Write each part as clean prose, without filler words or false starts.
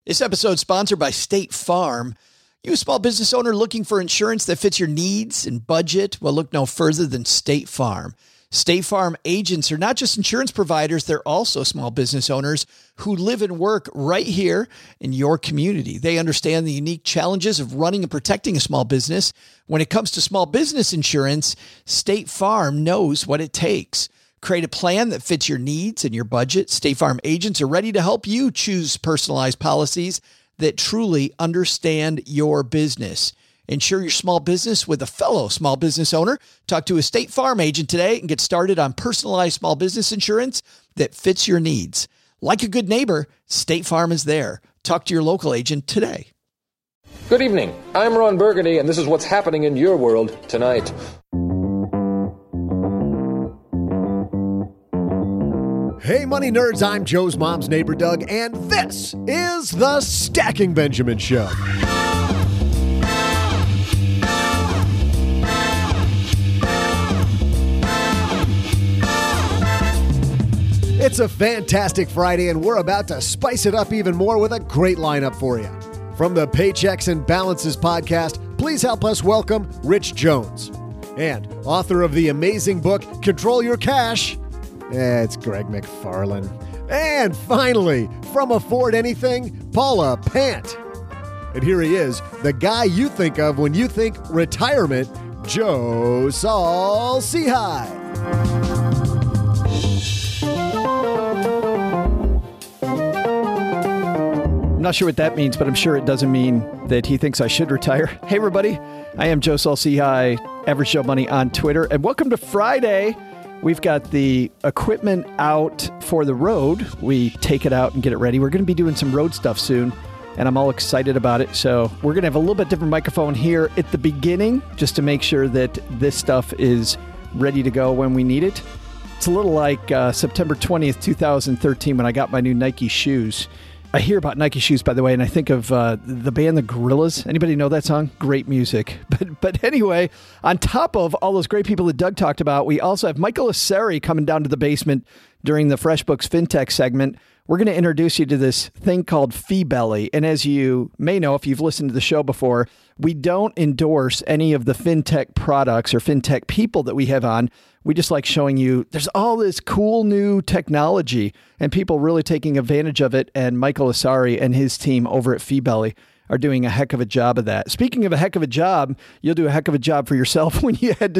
This episode is sponsored by State Farm. You a small business owner looking for insurance that fits your needs and budget? Well, look no further than State Farm. State Farm agents are not just insurance providers, they're also small business owners who live and work right here in your community. They understand the unique challenges of running and protecting a small business. When it comes to small business insurance, State Farm knows what it takes. Create a plan that fits your needs and your budget. State Farm agents are ready to help you choose personalized policies that truly understand your business. Insure your small business with a fellow small business owner. Talk to a State Farm agent today and get started on personalized small business insurance that fits your needs. Like a good neighbor, State Farm is there. Talk to your local agent today. Good evening. I'm Ron Burgundy, and this is what's happening in your world tonight. Hey, money nerds, I'm Joe's mom's neighbor, Doug, and this is the Stacking Benjamin Show. It's a fantastic Friday, and we're about to spice it up even more with a great lineup for you. From the Paychecks and Balances podcast, please help us welcome Rich Jones. And author of the amazing book, Control Your Cash, it's Greg McFarland. And finally, from Afford Anything, Paula Pant. And here he is, the guy you think of when you think retirement, Joe Saul-Sehy. I'm not sure what that means, but I'm sure it doesn't mean that he thinks I should retire. Hey, everybody. I am Joe Saul-Sehy, Average Joe Money on Twitter. And welcome to Friday. We've got the equipment out for the road. We take it out and get it ready. We're going to be doing some road stuff soon, and I'm all excited about it. So we're going to have a little bit different microphone here at the beginning just to make sure that this stuff is ready to go when we need it. It's a little like September 20th, 2013 when I got my new Nike shoes. I hear about Nike shoes, by the way, and I think of the band The Gorillaz. Anybody know that song? Great music. But anyway, on top of all those great people that Doug talked about, we also have Michael Asari coming down to the basement during the FreshBooks FinTech segment. We're going to introduce you to this thing called Feebelly. And as you may know, if you've listened to the show before, we don't endorse any of the FinTech products or FinTech people that we have on. We just like showing you there's all this cool new technology and people really taking advantage of it. And Michael Asari and his team over at Feebelly are doing a heck of a job of that. Speaking of a heck of a job, you'll do a heck of a job for yourself when you head to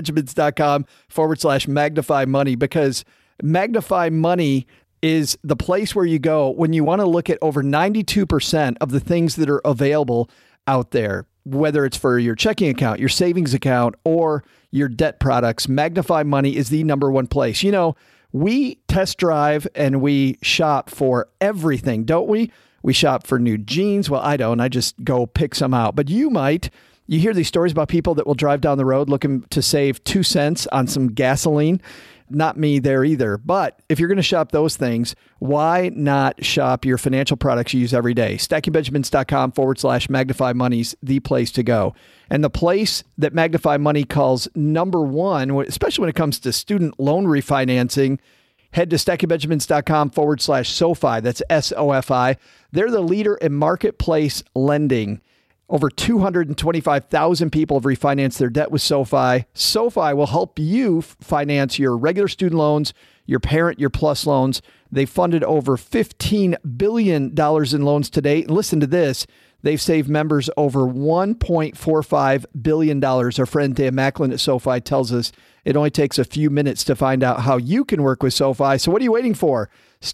stackingbenjamins.com/magnify money, because Magnify Money is the place where you go when you want to look at over 92% of the things that are available out there, whether it's for your checking account, your savings account, or your debt products. Magnify Money is the number one place. You know, we test drive and we shop for everything, don't we? We shop for new jeans. Well, I don't. I just go pick some out. But you might. You hear these stories about people that will drive down the road looking to save 2 cents on some gasoline. Not me there either. But if you're going to shop those things, why not shop your financial products you use every day? stackingbenjamins.com/magnify money's the place to go. And the place that Magnify Money calls number one, especially when it comes to student loan refinancing, head to stackingbenjamins.com/SoFi. That's SOFI. They're the leader in marketplace lending. Over 225,000 people have refinanced their debt with SoFi. SoFi will help you finance your regular student loans, your parent, your plus loans. They funded over $15 billion in loans to date. And listen to this. They've saved members over $1.45 billion. Our friend Dan Macklin at SoFi tells us it only takes a few minutes to find out how you can work with SoFi. So what are you waiting for?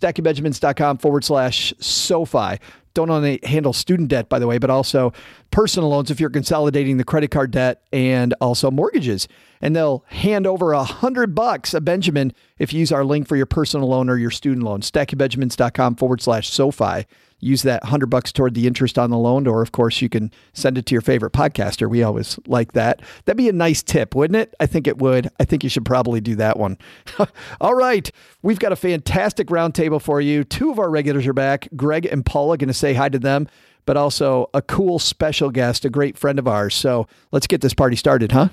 stackingbenjamins.com/SoFi. Don't only handle student debt, by the way, but also personal loans if you're consolidating the credit card debt, and also mortgages. And they'll hand over $100 a Benjamin if you use our link for your personal loan or your student loan. stackingbenjamins.com/SoFi. Use that $100 toward the interest on the loan, or of course you can send it to your favorite podcaster. We always like that. That'd be a nice tip, wouldn't it? I think it would. I think you should probably do that one. All right. We've got a fantastic roundtable for you. Two of our regulars are back. Greg and Paula, going to say hi to them, but also a cool special guest, a great friend of ours. So let's get this party started, huh?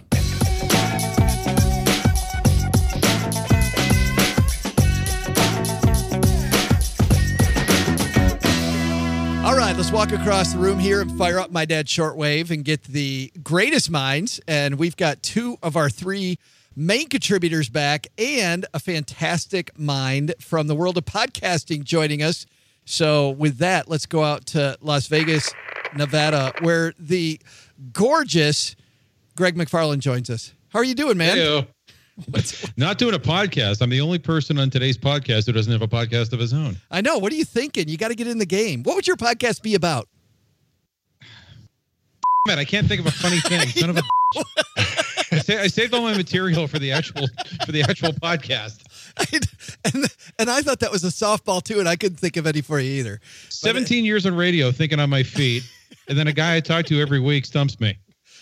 right, let's walk across the room here and fire up My Dad's Shortwave and get the greatest minds. And we've got two of our three main contributors back and a fantastic mind from the world of podcasting joining us. So with that, let's go out to Las Vegas, Nevada, where the gorgeous Greg McFarland joins us. How are you doing, man? Hey-o. Not doing a podcast. I'm the only person on today's podcast who doesn't have a podcast of his own. I know. What are you thinking? You got to get in the game. What would your podcast be about? Man, I can't think of a funny thing. Son of a I saved all my material for the actual podcast. And I thought that was a softball too, and I couldn't think of any for you either. 17 years on radio, thinking on my feet, and then a guy I talk to every week stumps me.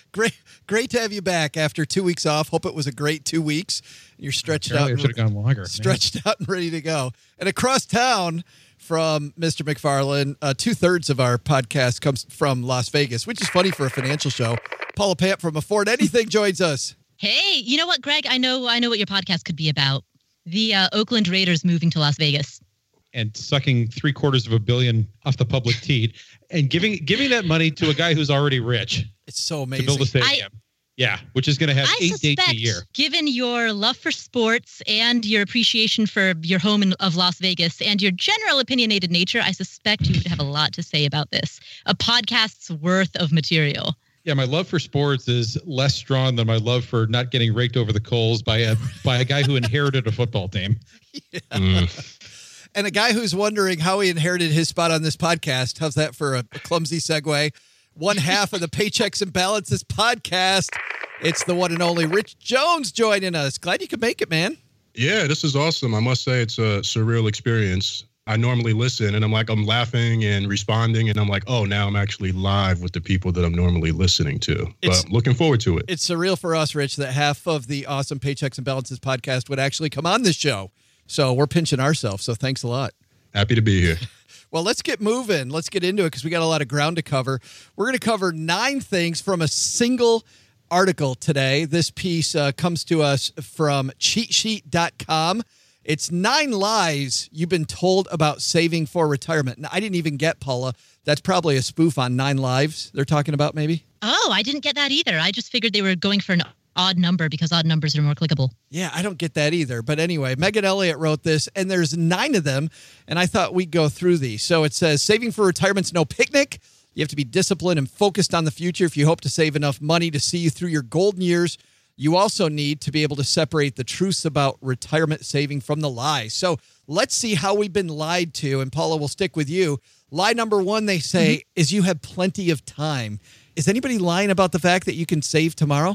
Great to have you back after 2 weeks off. Hope it was a great 2 weeks. You're stretched out. I should have gone longer. Stretched out and ready to go. And across town from Mr. McFarland, 2/3 of our podcast comes from Las Vegas, which is funny for a financial show. Paula Pant from Afford Anything joins us. Hey, you know what, Greg? I know what your podcast could be about. The Oakland Raiders moving to Las Vegas. And sucking $750 million off the public teat and giving that money to a guy who's already rich. It's so amazing. To build a stadium. Which is going to have 8 dates a year. Given your love for sports and your appreciation for your home of Las Vegas and your general opinionated nature, I suspect you would have a lot to say about this. A podcast's worth of material. Yeah, my love for sports is less strong than my love for not getting raked over the coals by a guy who inherited a football team. Yeah. And a guy who's wondering how he inherited his spot on this podcast. How's that for a clumsy segue? One half of the Paychecks and Balances podcast. It's the one and only Rich Jones joining us. Glad you could make it, man. Yeah, this is awesome. I must say it's a surreal experience. I normally listen and I'm laughing and responding and I'm like, oh, now I'm actually live with the people that I'm normally listening to. But looking forward to it. It's surreal for us, Rich, that half of the awesome Paychecks and Balances podcast would actually come on this show. So we're pinching ourselves. So thanks a lot. Happy to be here. Well, let's get moving. Let's get into it because we got a lot of ground to cover. We're going to cover 9 things from a single article today. This piece comes to us from cheatsheet.com. It's 9 lies you've been told about saving for retirement. Now, I didn't even get, Paula. That's probably a spoof on 9 Lives they're talking about, maybe? Oh, I didn't get that either. I just figured they were going for an odd number because odd numbers are more clickable. Yeah, I don't get that either. But anyway, Megan Elliott wrote this, and there's 9 of them, and I thought we'd go through these. So it says, saving for retirement's no picnic. You have to be disciplined and focused on the future if you hope to save enough money to see you through your golden years. You also need to be able to separate the truths about retirement saving from the lies. So let's see how we've been lied to, and Paula, will stick with you. Lie number 1, they say, is you have plenty of time. Is anybody lying about the fact that you can save tomorrow?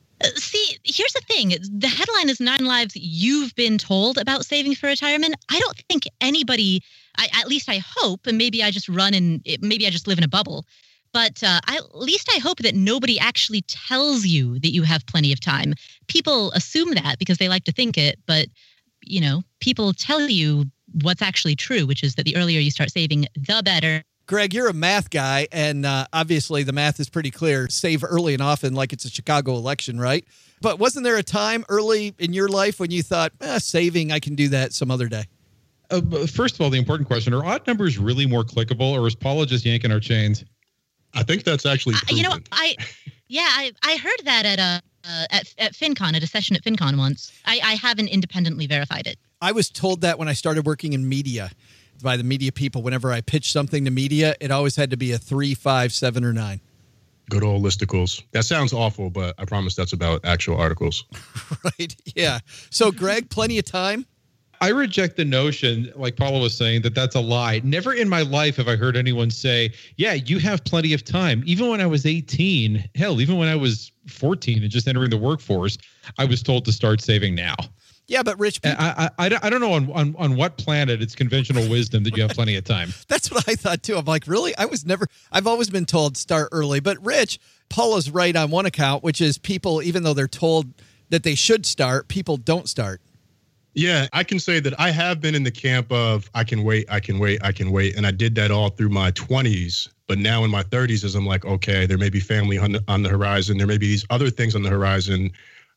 See, here's the thing. The headline is 9 lives you've been told about saving for retirement. I don't think anybody, at least I hope, and maybe I just maybe I just live in a bubble, but at least I hope that nobody actually tells you that you have plenty of time. People assume that because they like to think it, but, you know, people tell you what's actually true, which is that the earlier you start saving, the better. Greg, you're a math guy, and obviously the math is pretty clear. Save early and often like it's a Chicago election, right? But wasn't there a time early in your life when you thought, saving, I can do that some other day? First of all, the important question, are odd numbers really more clickable, or is Paula just yanking our chains? I think that's actually proven. You know, I heard that at FinCon, at a session at FinCon once. I haven't independently verified it. I was told that when I started working in media by the media people. Whenever I pitched something to media, it always had to be a 3, 5, 7, or 9. Good old listicles. That sounds awful, but I promise that's about actual articles. Right. Yeah. So, Greg, plenty of time? I reject the notion, like Paula was saying, that that's a lie. Never in my life have I heard anyone say, yeah, you have plenty of time. Even when I was 18, hell, even when I was 14 and just entering the workforce, I was told to start saving now. Yeah, but Rich, I don't know on what planet it's conventional wisdom that you have plenty of time. That's what I thought too. I'm like, really? I've always been told start early. But Rich, Paula's right on one account, which is people, even though they're told that they should start, people don't start. Yeah, I can say that I have been in the camp of I can wait. And I did that all through my 20s. But now in my 30s, as I'm like, okay, there may be family on the horizon. There may be these other things on the horizon.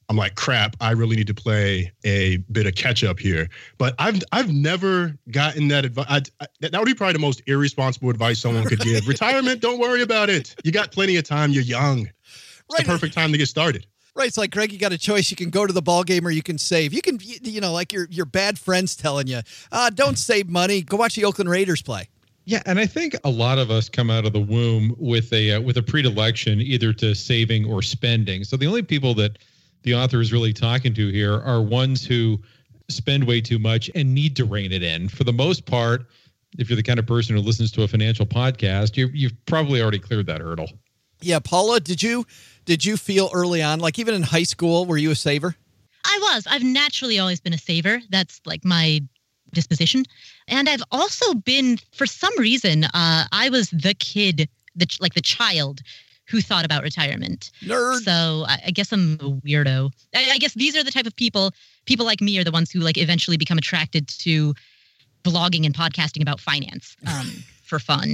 I'm like, crap, I really need to play a bit of catch up here. But I've never gotten that advice. That would be probably the most irresponsible advice someone could give. Retirement, don't worry about it. You got plenty of time. You're young. It's the perfect time to get started. Right. It's like, Greg, you got a choice. You can go to the ball game or you can save. You can, like your bad friends telling you, don't save money. Go watch the Oakland Raiders play. Yeah, and I think a lot of us come out of the womb with a predilection either to saving or spending. So the only people that the author is really talking to here are ones who spend way too much and need to rein it in. For the most part, if you're the kind of person who listens to a financial podcast, you've probably already cleared that hurdle. Yeah, Paula, did you feel early on, like even in high school, were you a saver? I was. I've naturally always been a saver. That's like my disposition. And I've also been, for some reason, I was the kid, the child who thought about retirement. Nerd. So I guess I'm a weirdo. I guess these are the type of people like me are the ones who like eventually become attracted to blogging and podcasting about finance for fun.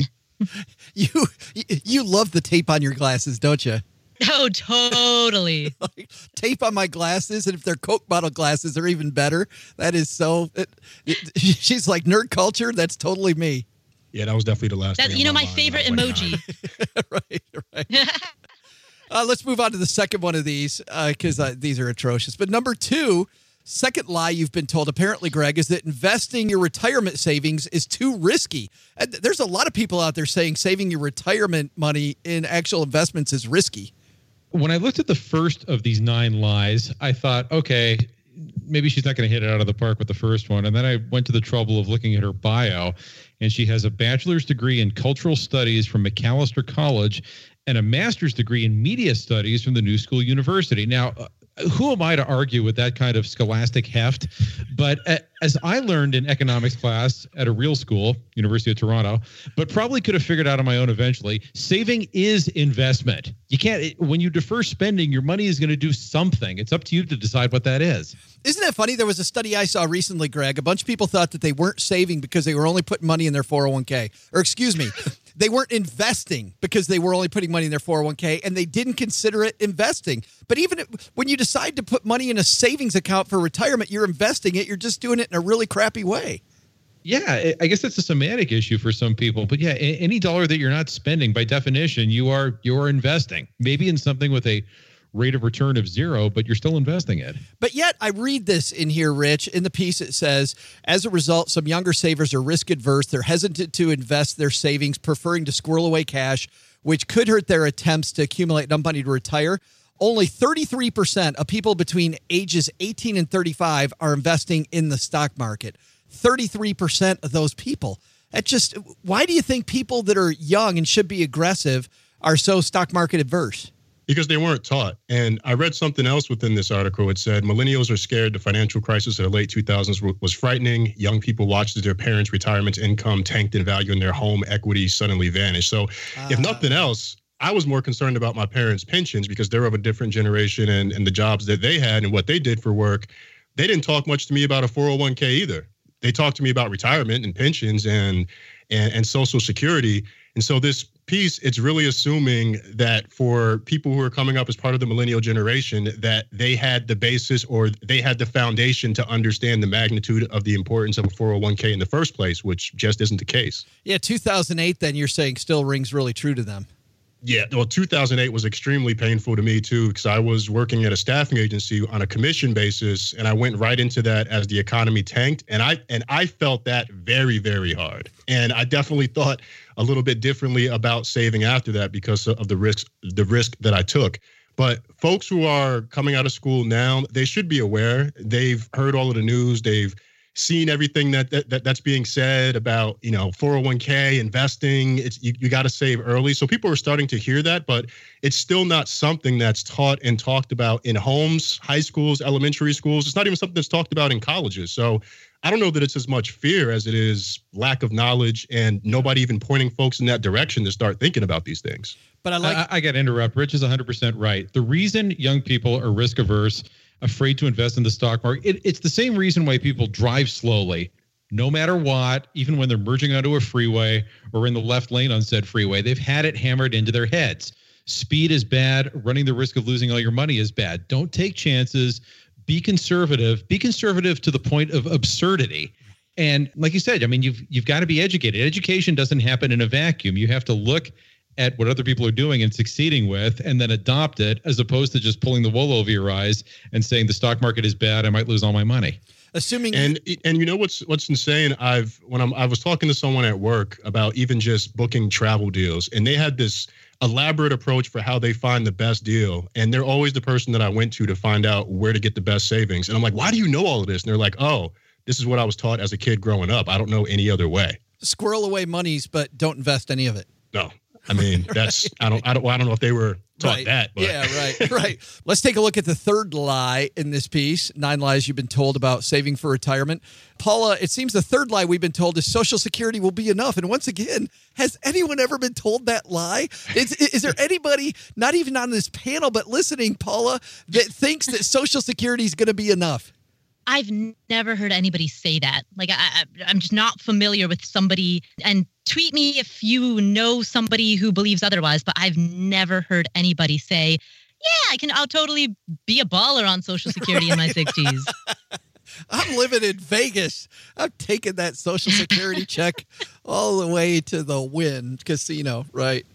You love the tape on your glasses, don't you? Oh, totally. Like, tape on my glasses, and if they're Coke bottle glasses, they're even better. That is so. She's like, nerd culture. That's totally me. Yeah, that was definitely the last. That's my favorite emoji. Right. Let's move on to the second one of these because these are atrocious. But number 2, second lie you've been told, apparently, Greg, is that investing your retirement savings is too risky. And there's a lot of people out there saying saving your retirement money in actual investments is risky. When I looked at the first of these 9 lies, I thought, okay, maybe she's not going to hit it out of the park with the first one. And then I went to the trouble of looking at her bio, and she has a bachelor's degree in cultural studies from Macalester College and a master's degree in media studies from the New School University. Now, who am I to argue with that kind of scholastic heft? But as I learned in economics class at a real school, University of Toronto, but probably could have figured out on my own eventually, saving is investment. You can't, when you defer spending, your money is going to do something. It's up to you to decide what that is. Isn't that funny? There was a study I saw recently, Greg. A bunch of people thought that they weren't saving because they were only putting money in their 401k. Or excuse me, they weren't investing because they were only putting money in their 401k, and they didn't consider it investing. But even when you decide to put money in a savings account for retirement, you're investing it. You're just doing it in a really crappy way. Yeah, I guess it's a semantic issue for some people. But yeah, any dollar that you're not spending, by definition, you are investing. Maybe in something with a rate of return of 0, but you're still investing it. But yet I read this in here, Rich. In the piece it says, as a result, some younger savers are risk adverse. They're hesitant to invest their savings, preferring to squirrel away cash, which could hurt their attempts to accumulate enough money to retire. Only 33% of people between ages 18 and 35 are investing in the stock market. 33% of those people. Why do you think people that are young and should be aggressive are so stock market adverse? Because they weren't taught. And I read something else within this article. It said millennials are scared the financial crisis of the late 2000s was frightening. Young people watched as their parents' retirement income tanked in value and their home equity suddenly vanished. So if nothing else, I was more concerned about my parents' pensions because they're of a different generation and the jobs that they had and what they did for work. They didn't talk much to me about a 401k either. They talked to me about retirement and pensions and Social Security. And so this piece, it's really assuming that for people who are coming up as part of the millennial generation, that they had the basis or they had the foundation to understand the magnitude of the importance of a 401k in the first place, which just isn't the case. Yeah, 2008, then you're saying still rings really true to them. Yeah, well, 2008 was extremely painful to me, too, because I was working at a staffing agency on a commission basis, and I went right into that as the economy tanked. And I felt that very, very hard. And I definitely thought a little bit differently about saving after that because of the risk that I took. But folks who are coming out of school now, they should be aware. They've heard all of the news. They've seen everything that's being said about, 401k investing. It's you got to save early. So people are starting to hear that, but it's still not something that's taught and talked about in homes, high schools, elementary schools. It's not even something that's talked about in colleges. So I don't know that it's as much fear as it is lack of knowledge and nobody even pointing folks in that direction to start thinking about these things. But I got to interrupt. Rich is 100% right. The reason young people are risk averse, afraid to invest in the stock market, it's the same reason why people drive slowly, no matter what, even when they're merging onto a freeway or in the left lane on said freeway. They've had it hammered into their heads. Speed is bad. Running the risk of losing all your money is bad. Don't take chances. Be conservative. Be conservative to the point of absurdity. And like you said, I mean, you've got to be educated. Education doesn't happen in a vacuum. You have to look at what other people are doing and succeeding with, and then adopt it, as opposed to just pulling the wool over your eyes and saying the stock market is bad, I might lose all my money. Assuming and you know what's insane? I was talking to someone at work about even just booking travel deals, and they had this elaborate approach for how they find the best deal, and they're always the person that I went to find out where to get the best savings. And I'm like, why do you know all of this? And they're like, oh, this is what I was taught as a kid growing up. I don't know any other way. Squirrel away monies, but don't invest any of it. No. I mean, that's I don't know if they were taught that. But. Yeah, right. Let's take a look at the third lie in this piece. 9 lies you've been told about saving for retirement. Paula, it seems the third lie we've been told is Social Security will be enough. And once again, has anyone ever been told that lie? Is there anybody, not even on this panel, but listening, Paula, that thinks that Social Security is going to be enough? I've never heard anybody say that. Like, I'm just not familiar with somebody, and tweet me if you know somebody who believes otherwise, but I've never heard anybody say, yeah, I'll totally be a baller on Social Security in my 60s. I'm living in Vegas. I'm taking that Social Security check all the way to the Wynn Casino, right?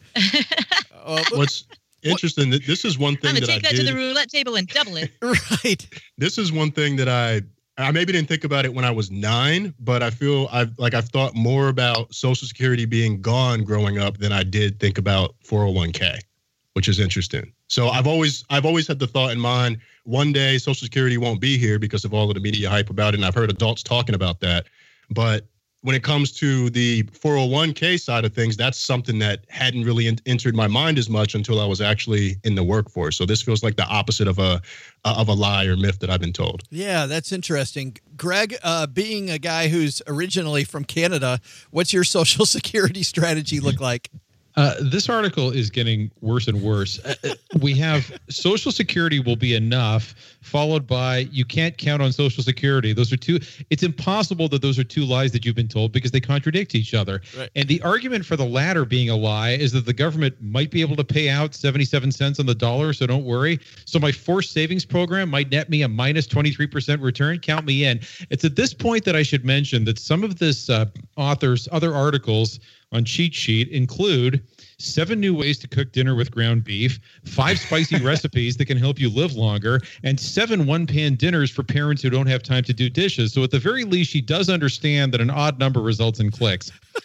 What's interesting, this is one thing I'm that going to take that to the roulette table and double it. Right. This is one thing that I maybe didn't think about it when I was 9, but I feel I've thought more about Social Security being gone growing up than I did think about 401k, which is interesting. So I've always had the thought in mind, one day Social Security won't be here because of all of the media hype about it, and I've heard adults talking about that. But when it comes to the 401k side of things, that's something that hadn't really entered my mind as much until I was actually in the workforce. So this feels like the opposite of a lie or myth that I've been told. Yeah, that's interesting. Greg, being a guy who's originally from Canada, what's your Social Security strategy look like? This article is getting worse and worse. We have Social Security will be enough, followed by you can't count on Social Security. Those are two. It's impossible that those are two lies that you've been told because they contradict each other. Right. And the argument for the latter being a lie is that the government might be able to pay out 77 cents on the dollar, so don't worry. So my forced savings program might net me a minus 23% return. Count me in. It's at this point that I should mention that some of this author's other articles on Cheat Sheet include 7 new ways to cook dinner with ground beef, 5 spicy recipes that can help you live longer, and 7 one-pan dinners for parents who don't have time to do dishes. So at the very least, she does understand that an odd number results in clicks.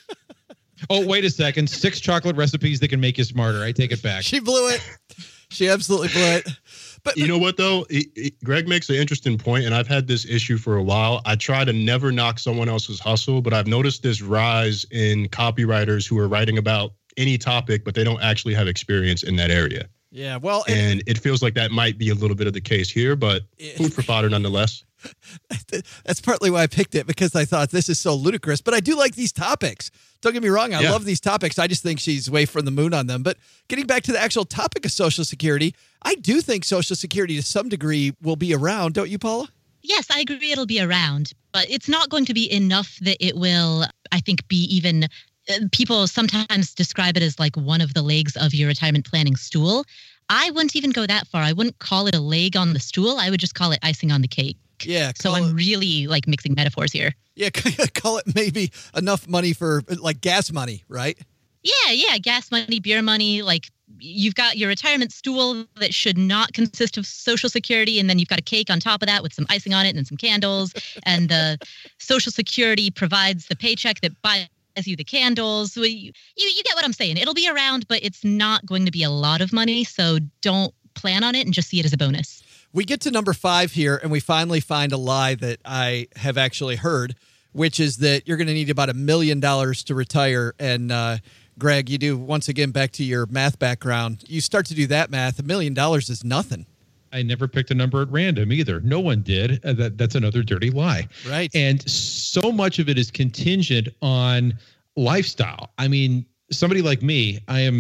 Oh, wait a second. 6 chocolate recipes that can make you smarter. I take it back. She blew it. She absolutely blew it. But you know what, though? Greg makes an interesting point, and I've had this issue for a while. I try to never knock someone else's hustle, but I've noticed this rise in copywriters who are writing about any topic, but they don't actually have experience in that area. Yeah, well, and it feels like that might be a little bit of the case here, but food for fodder nonetheless. That's partly why I picked it, because I thought this is so ludicrous, but I do like these topics. Don't get me wrong. I love these topics. I just think she's way from the moon on them. But getting back to the actual topic of Social Security, I do think Social Security to some degree will be around. Don't you, Paula? Yes, I agree it'll be around, but it's not going to be enough that it will, I think, be even people sometimes describe it as like one of the legs of your retirement planning stool. I wouldn't even go that far. I wouldn't call it a leg on the stool. I would just call it icing on the cake. Yeah. So I'm really like mixing metaphors here. Yeah. Call it maybe enough money for like gas money, right? Yeah. Gas money, beer money. Like you've got your retirement stool that should not consist of Social Security. And then you've got a cake on top of that with some icing on it and some candles. And the Social Security provides the paycheck that buys you the candles. So you get what I'm saying. It'll be around, but it's not going to be a lot of money. So don't plan on it and just see it as a bonus. We get to number 5 here, and we finally find a lie that I have actually heard, which is that you're going to need about $1 million to retire. And Greg, you do, once again, back to your math background, you start to do that math, $1 million is nothing. I never picked a number at random either. No one did. That's another dirty lie. Right. And so much of it is contingent on lifestyle. I mean, somebody like me,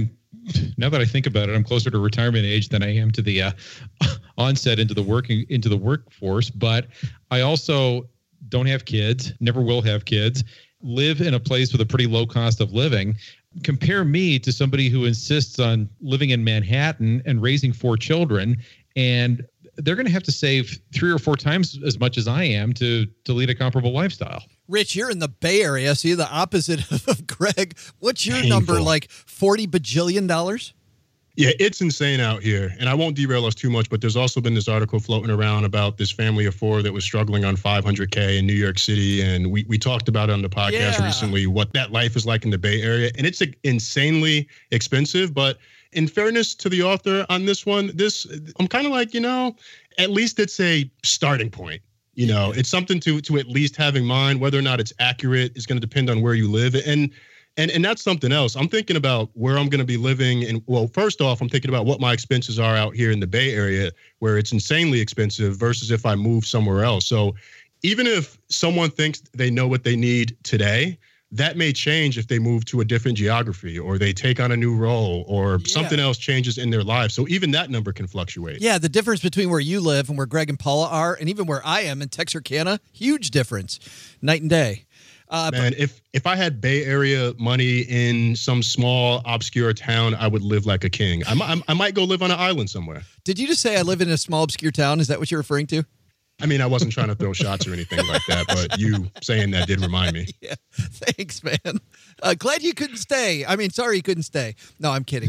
now that I think about it, I'm closer to retirement age than I am to the onset into the workforce. But I also don't have kids, never will have kids, live in a place with a pretty low cost of living. compare me to somebody who insists on living in Manhattan and raising 4 children, and they're going to have to save 3 or 4 times as much as I am to lead a comparable lifestyle. Rich, you're in the Bay Area, so you're the opposite of Greg. What's your Painful. number, like $40 bajillion? Yeah, it's insane out here. And I won't derail us too much, but there's also been this article floating around about this family of 4 that was struggling on $500K in New York City. And we talked about it on the podcast recently, what that life is like in the Bay Area. And it's insanely expensive. But in fairness to the author on this one, I'm kind of like, at least it's a starting point. It's something to at least have in mind. Whether or not it's accurate is going to depend on where you live. And that's something else. I'm thinking about where I'm going to be living. And well, first off, I'm thinking about what my expenses are out here in the Bay Area, where it's insanely expensive versus if I move somewhere else. So even if someone thinks they know what they need today, that may change if they move to a different geography or they take on a new role or something else changes in their life. So even that number can fluctuate. Yeah, the difference between where you live and where Greg and Paula are, and even where I am in Texarkana, huge difference, night and day. Man, if I had Bay Area money in some small, obscure town, I would live like a king. I might go live on an island somewhere. Did you just say I live in a small, obscure town? Is that what you're referring to? I mean, I wasn't trying to throw shots or anything like that, but you saying that did remind me. Yeah, thanks, man. Glad you couldn't stay. I mean, sorry you couldn't stay. No, I'm kidding.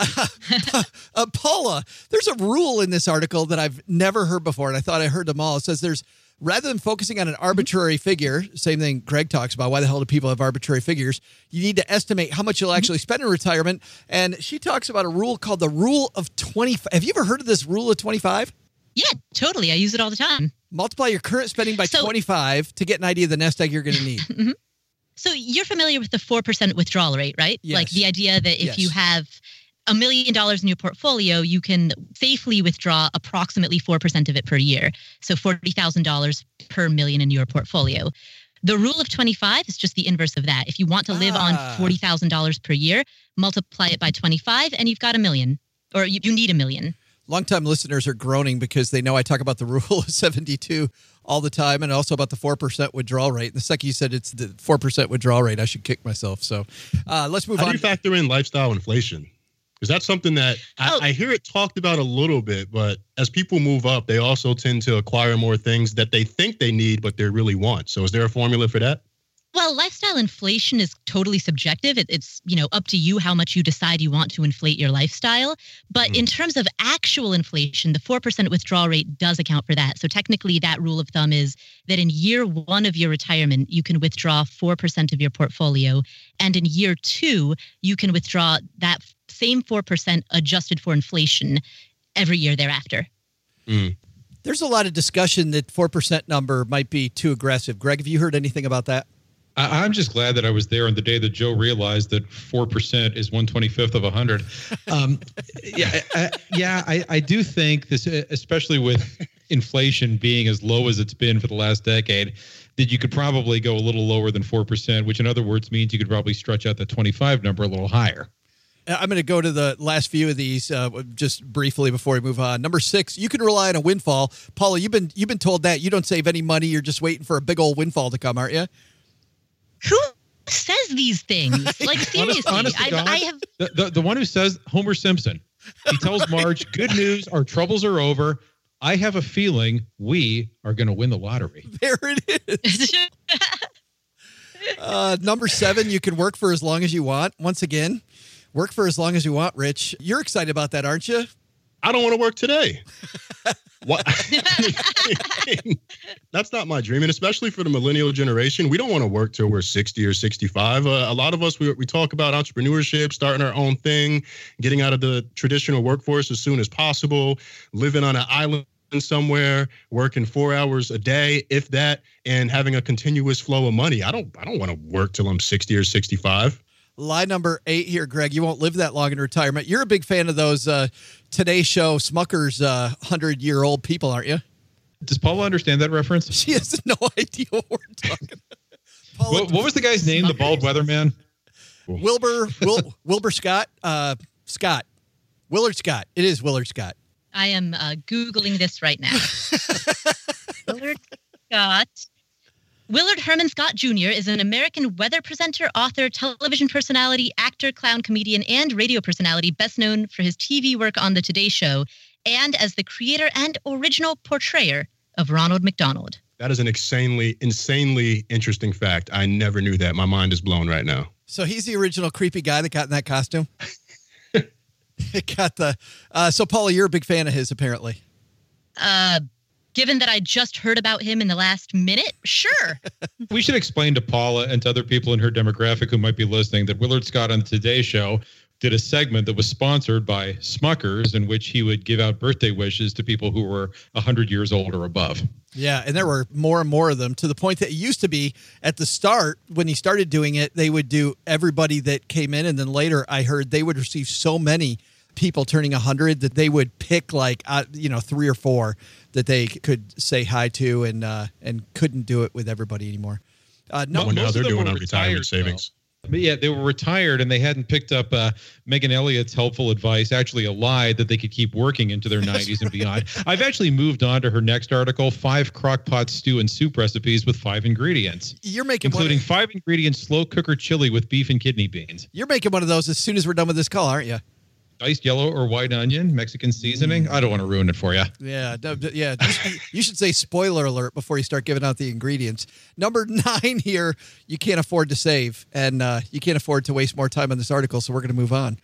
Paula, there's a rule in this article that I've never heard before, and I thought I heard them all. It says rather than focusing on an arbitrary figure, same thing Greg talks about, why the hell do people have arbitrary figures? You need to estimate how much you'll actually spend in retirement. And she talks about a rule called the Rule of 25. Have you ever heard of this Rule of 25? Yeah, totally. I use it all the time. Multiply your current spending by 25 to get an idea of the nest egg you're going to need. Mm-hmm. So you're familiar with the 4% withdrawal rate, right? Yes. Like the idea that if you have $1 million in your portfolio, you can safely withdraw approximately 4% of it per year. So $40,000 per million in your portfolio. The rule of 25 is just the inverse of that. If you want to live on $40,000 per year, multiply it by 25 and you've got $1 million, or you need $1 million. Longtime listeners are groaning because they know I talk about the Rule of 72 all the time and also about the 4% withdrawal rate. And the second you said it's the 4% withdrawal rate, I should kick myself. So let's move on. How do you factor in lifestyle inflation? Because that's something that I hear it talked about a little bit, but as people move up, they also tend to acquire more things that they think they need, but they really want. So is there a formula for that? Well, lifestyle inflation is totally subjective. It's up to you how much you decide you want to inflate your lifestyle. But in terms of actual inflation, the 4% withdrawal rate does account for that. So technically, that rule of thumb is that in year 1 of your retirement, you can withdraw 4% of your portfolio. And in year 2, you can withdraw that same 4% adjusted for inflation every year thereafter. There's a lot of discussion that 4% number might be too aggressive. Greg, have you heard anything about that? I'm just glad that I was there on the day that Joe realized that 4% is 1/25th of 100. I do think this, especially with inflation being as low as it's been for the last decade, that you could probably go a little lower than 4%, which in other words means you could probably stretch out the 25 number a little higher. I'm going to go to the last few of these just briefly before we move on. Number 6, you can rely on a windfall. Paula, you've been told that you don't save any money. You're just waiting for a big old windfall to come, aren't you? Who says these things? Like, seriously, honest to God, I have... The one who says, Homer Simpson. He tells Marge, good news, our troubles are over. I have a feeling we are going to win the lottery. There it is. Number 7, you can work for as long as you want. Once again, work for as long as you want, Rich. You're excited about that, aren't you? I don't want to work today. What? That's not my dream. And especially for the millennial generation, we don't want to work till we're 60 or 65. A lot of us, we talk about entrepreneurship, starting our own thing, getting out of the traditional workforce as soon as possible, living on an island somewhere, working 4 hours a day, if that, and having a continuous flow of money. I don't want to work till I'm 60 or 65. Lie number 8 here, Greg. You won't live that long in retirement. You're a big fan of those Today Show Smuckers 100-year-old people, aren't you? Does Paula understand that reference? She has no idea what we're talking about. What was the guy's name, the bald weatherman? Wilbur Scott? Scott. Willard Scott. It is Willard Scott. I am Googling this right now. Willard Scott. Willard Herman Scott Jr. is an American weather presenter, author, television personality, actor, clown, comedian, and radio personality, best known for his TV work on The Today Show, and as the creator and original portrayer of Ronald McDonald. That is an insanely interesting fact. I never knew that. My mind is blown right now. So he's the original creepy guy that got in that costume? So Paula, you're a big fan of his, apparently. Given that I just heard about him in the last minute, sure. We should explain to Paula and to other people in her demographic who might be listening that Willard Scott on the Today Show did a segment that was sponsored by Smuckers in which he would give out birthday wishes to people who were 100 years old or above. Yeah, and there were more and more of them, to the point that it used to be at the start, when he started doing it, they would do everybody that came in, and then later I heard they would receive so many people turning 100 that they would pick 3 or 4 that they could say hi to, and couldn't do it with everybody anymore. Now they're doing on retirement savings. But yeah, they were retired and they hadn't picked up Megan Elliott's helpful advice, actually a lie that they could keep working into their 90s and beyond. I've actually moved on to her next article, 5 crockpot stew and soup recipes with 5 ingredients. You're making including 5 ingredients slow cooker chili with beef and kidney beans. You're making one of those as soon as we're done with this call, aren't you? Diced yellow or white onion, Mexican seasoning. I don't want to ruin it for you. Yeah. You should say spoiler alert before you start giving out the ingredients. Number 9 here, you can't afford to save, and you can't afford to waste more time on this article, so we're going to move on.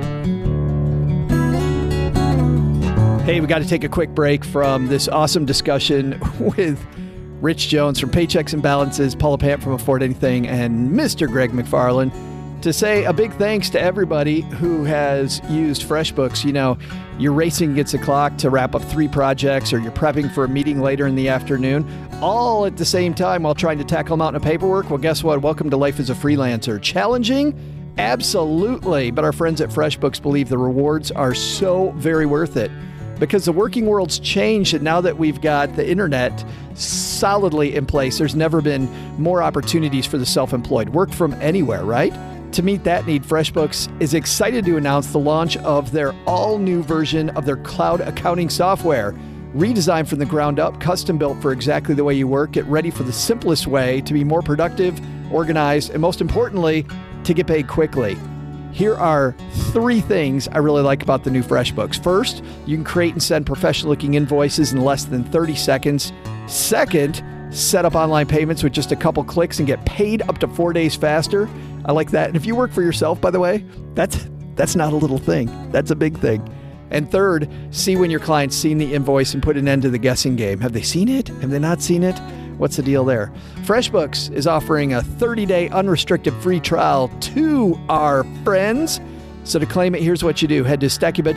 Hey, we got to take a quick break from this awesome discussion with Rich Jones from Paychecks and Balances, Paula Pant from Afford Anything, and Mr. Greg McFarland, to say a big thanks to everybody who has used FreshBooks. You know, you're racing against the clock to wrap up 3 projects, or you're prepping for a meeting later in the afternoon, all at the same time while trying to tackle a mountain of paperwork. Well, guess what? Welcome to life as a freelancer. Challenging? Absolutely. But our friends at FreshBooks believe the rewards are so very worth it, because the working world's changed, and now that we've got the internet solidly in place, there's never been more opportunities for the self-employed. Work from anywhere, right? To meet that need, FreshBooks is excited to announce the launch of their all-new version of their cloud accounting software. Redesigned from the ground up, custom built for exactly the way you work. Get ready for the simplest way to be more productive, organized, and most importantly, to get paid quickly. Here are 3 things I really like about the new FreshBooks. First, you can create and send professional-looking invoices in less than 30 seconds. Second, set up online payments with just a couple clicks and get paid up to 4 days faster. I like that. And if you work for yourself, by the way, that's not a little thing. That's a big thing. And third, see when your client's seen the invoice and put an end to the guessing game. Have they seen it? Have they not seen it? What's the deal there? FreshBooks is offering a 30-day unrestricted free trial to our friends. So to claim it, here's what you do. Head to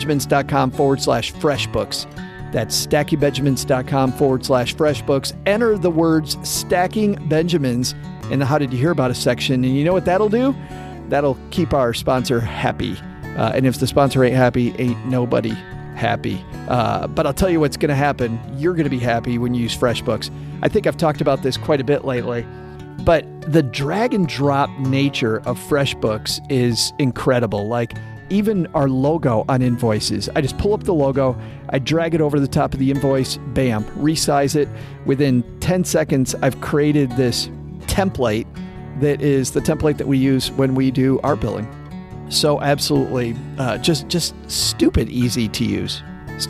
StackyBenjamins.com/FreshBooks. That's StackyBenjamins.com/FreshBooks. Enter the words Stacking Benjamins in the How Did You Hear About Us section. And you know what that'll do? That'll keep our sponsor happy. And if the sponsor ain't happy, ain't nobody happy. But I'll tell you what's going to happen. You're going to be happy when you use FreshBooks. I think I've talked about this quite a bit lately. But the drag and drop nature of FreshBooks is incredible. Like, even our logo on invoices. I just pull up the logo, I drag it over the top of the invoice, bam, resize it. Within 10 seconds, I've created this template that is the template that we use when we do our billing. So absolutely, just stupid easy to use.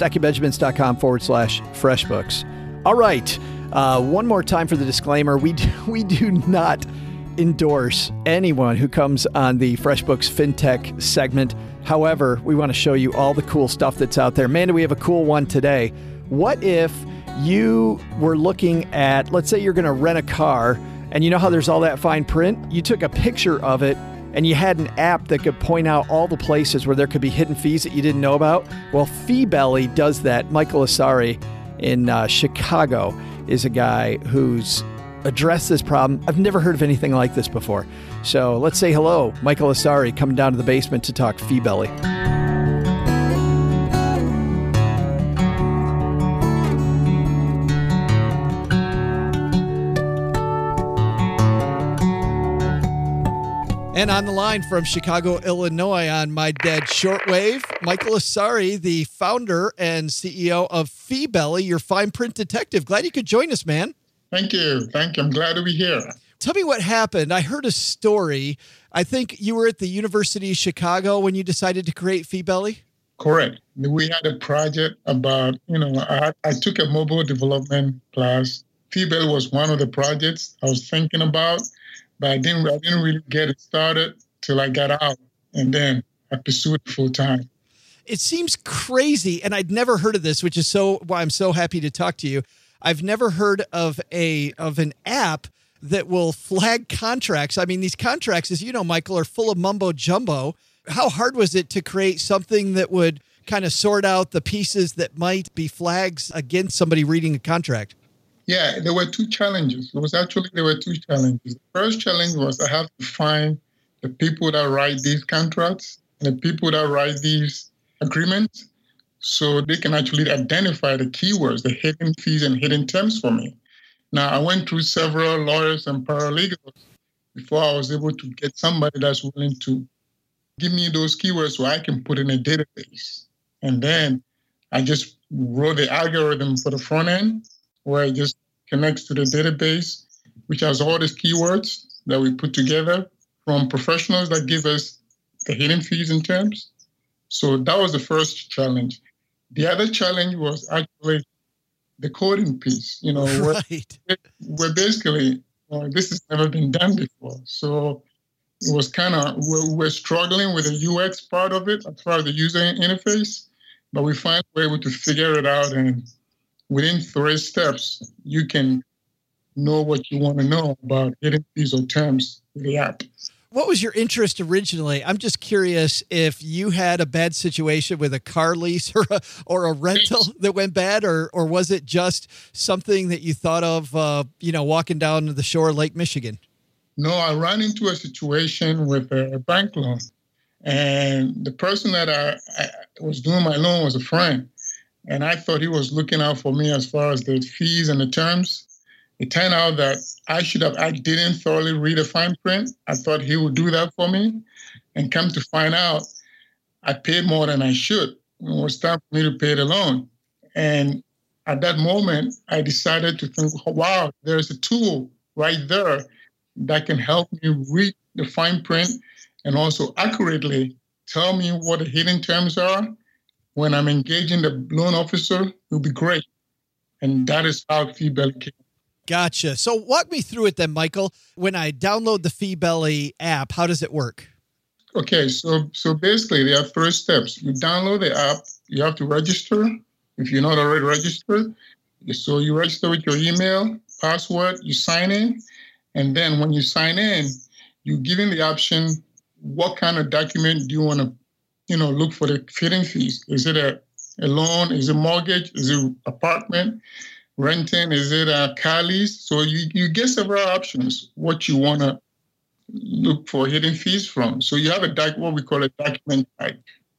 StackyBenjamins.com/FreshBooks. All right, one more time for the disclaimer. We do not endorse anyone who comes on the FreshBooks FinTech segment. However, we want to show you all the cool stuff that's out there. Man, do we have a cool one today. What if you were looking at, let's say you're going to rent a car, and you know how there's all that fine print? You took a picture of it, and you had an app that could point out all the places where there could be hidden fees that you didn't know about. Well, FeeBelly does that. Michael Asari in Chicago is a guy who's addressed this problem. I've never heard of anything like this before. So let's say hello, Michael Asari, coming down to the basement to talk FeeBelly. And on the line from Chicago, Illinois, on My Dead Shortwave, Michael Asari, the founder and CEO of FeeBelly, your fine print detective. Glad you could join us, man. Thank you. I'm glad to be here. Tell me what happened. I heard a story. I think you were at the University of Chicago when you decided to create Feebelly? Correct. We had a project about, I took a mobile development class. Feebelly was one of the projects I was thinking about, but I didn't really get it started till I got out, and then I pursued it full time. It seems crazy, and I'd never heard of this, which is why I'm so happy to talk to you. I've never heard of an app that will flag contracts. I mean, these contracts, as you know, Michael, are full of mumbo jumbo. How hard was it to create something that would kind of sort out the pieces that might be flags against somebody reading a contract? Yeah, there were two challenges. There were two challenges. The first challenge was I have to find the people that write these contracts and the people that write these agreements so they can actually identify the keywords, the hidden fees and hidden terms for me. Now, I went through several lawyers and paralegals before I was able to get somebody that's willing to give me those keywords so I can put in a database. And then I just wrote the algorithm for the front end where it just connects to the database, which has all these keywords that we put together from professionals that give us the hidden fees and terms. So that was the first challenge. The other challenge was actually the coding piece. Right. We're basically, this has never been done before. So it was kind of, we're struggling with the UX part of it as far as the user interface, but we finally were able to figure it out. And within 3 steps, you can know what you want to know about hidden fees or terms in the app. What was your interest originally? I'm just curious if you had a bad situation with a car lease or a rental that went bad, or was it just something that you thought of, walking down to the shore of Lake Michigan? No, I ran into a situation with a bank loan, and the person that I was doing my loan was a friend, and I thought he was looking out for me as far as the fees and the terms. It turned out that I didn't thoroughly read the fine print. I thought he would do that for me, and come to find out, I paid more than I should. It was time for me to pay the loan. And at that moment, I decided to think, wow, there's a tool right there that can help me read the fine print and also accurately tell me what the hidden terms are. When I'm engaging the loan officer, it will be great. And that is how Feebelly came. Gotcha. So walk me through it then, Michael. When I download the Feebelly app, how does it work? Okay, so basically there are 3 steps. You download the app, you have to register if you're not already registered. So you register with your email, password, you sign in, and then when you sign in, you're given the option, what kind of document do you want to, look for the hidden fees? Is it a loan? Is it mortgage? Is it apartment? Renting? Is it a car lease? So you get several options, what you want to look for hidden fees from. So you have what we call a document type.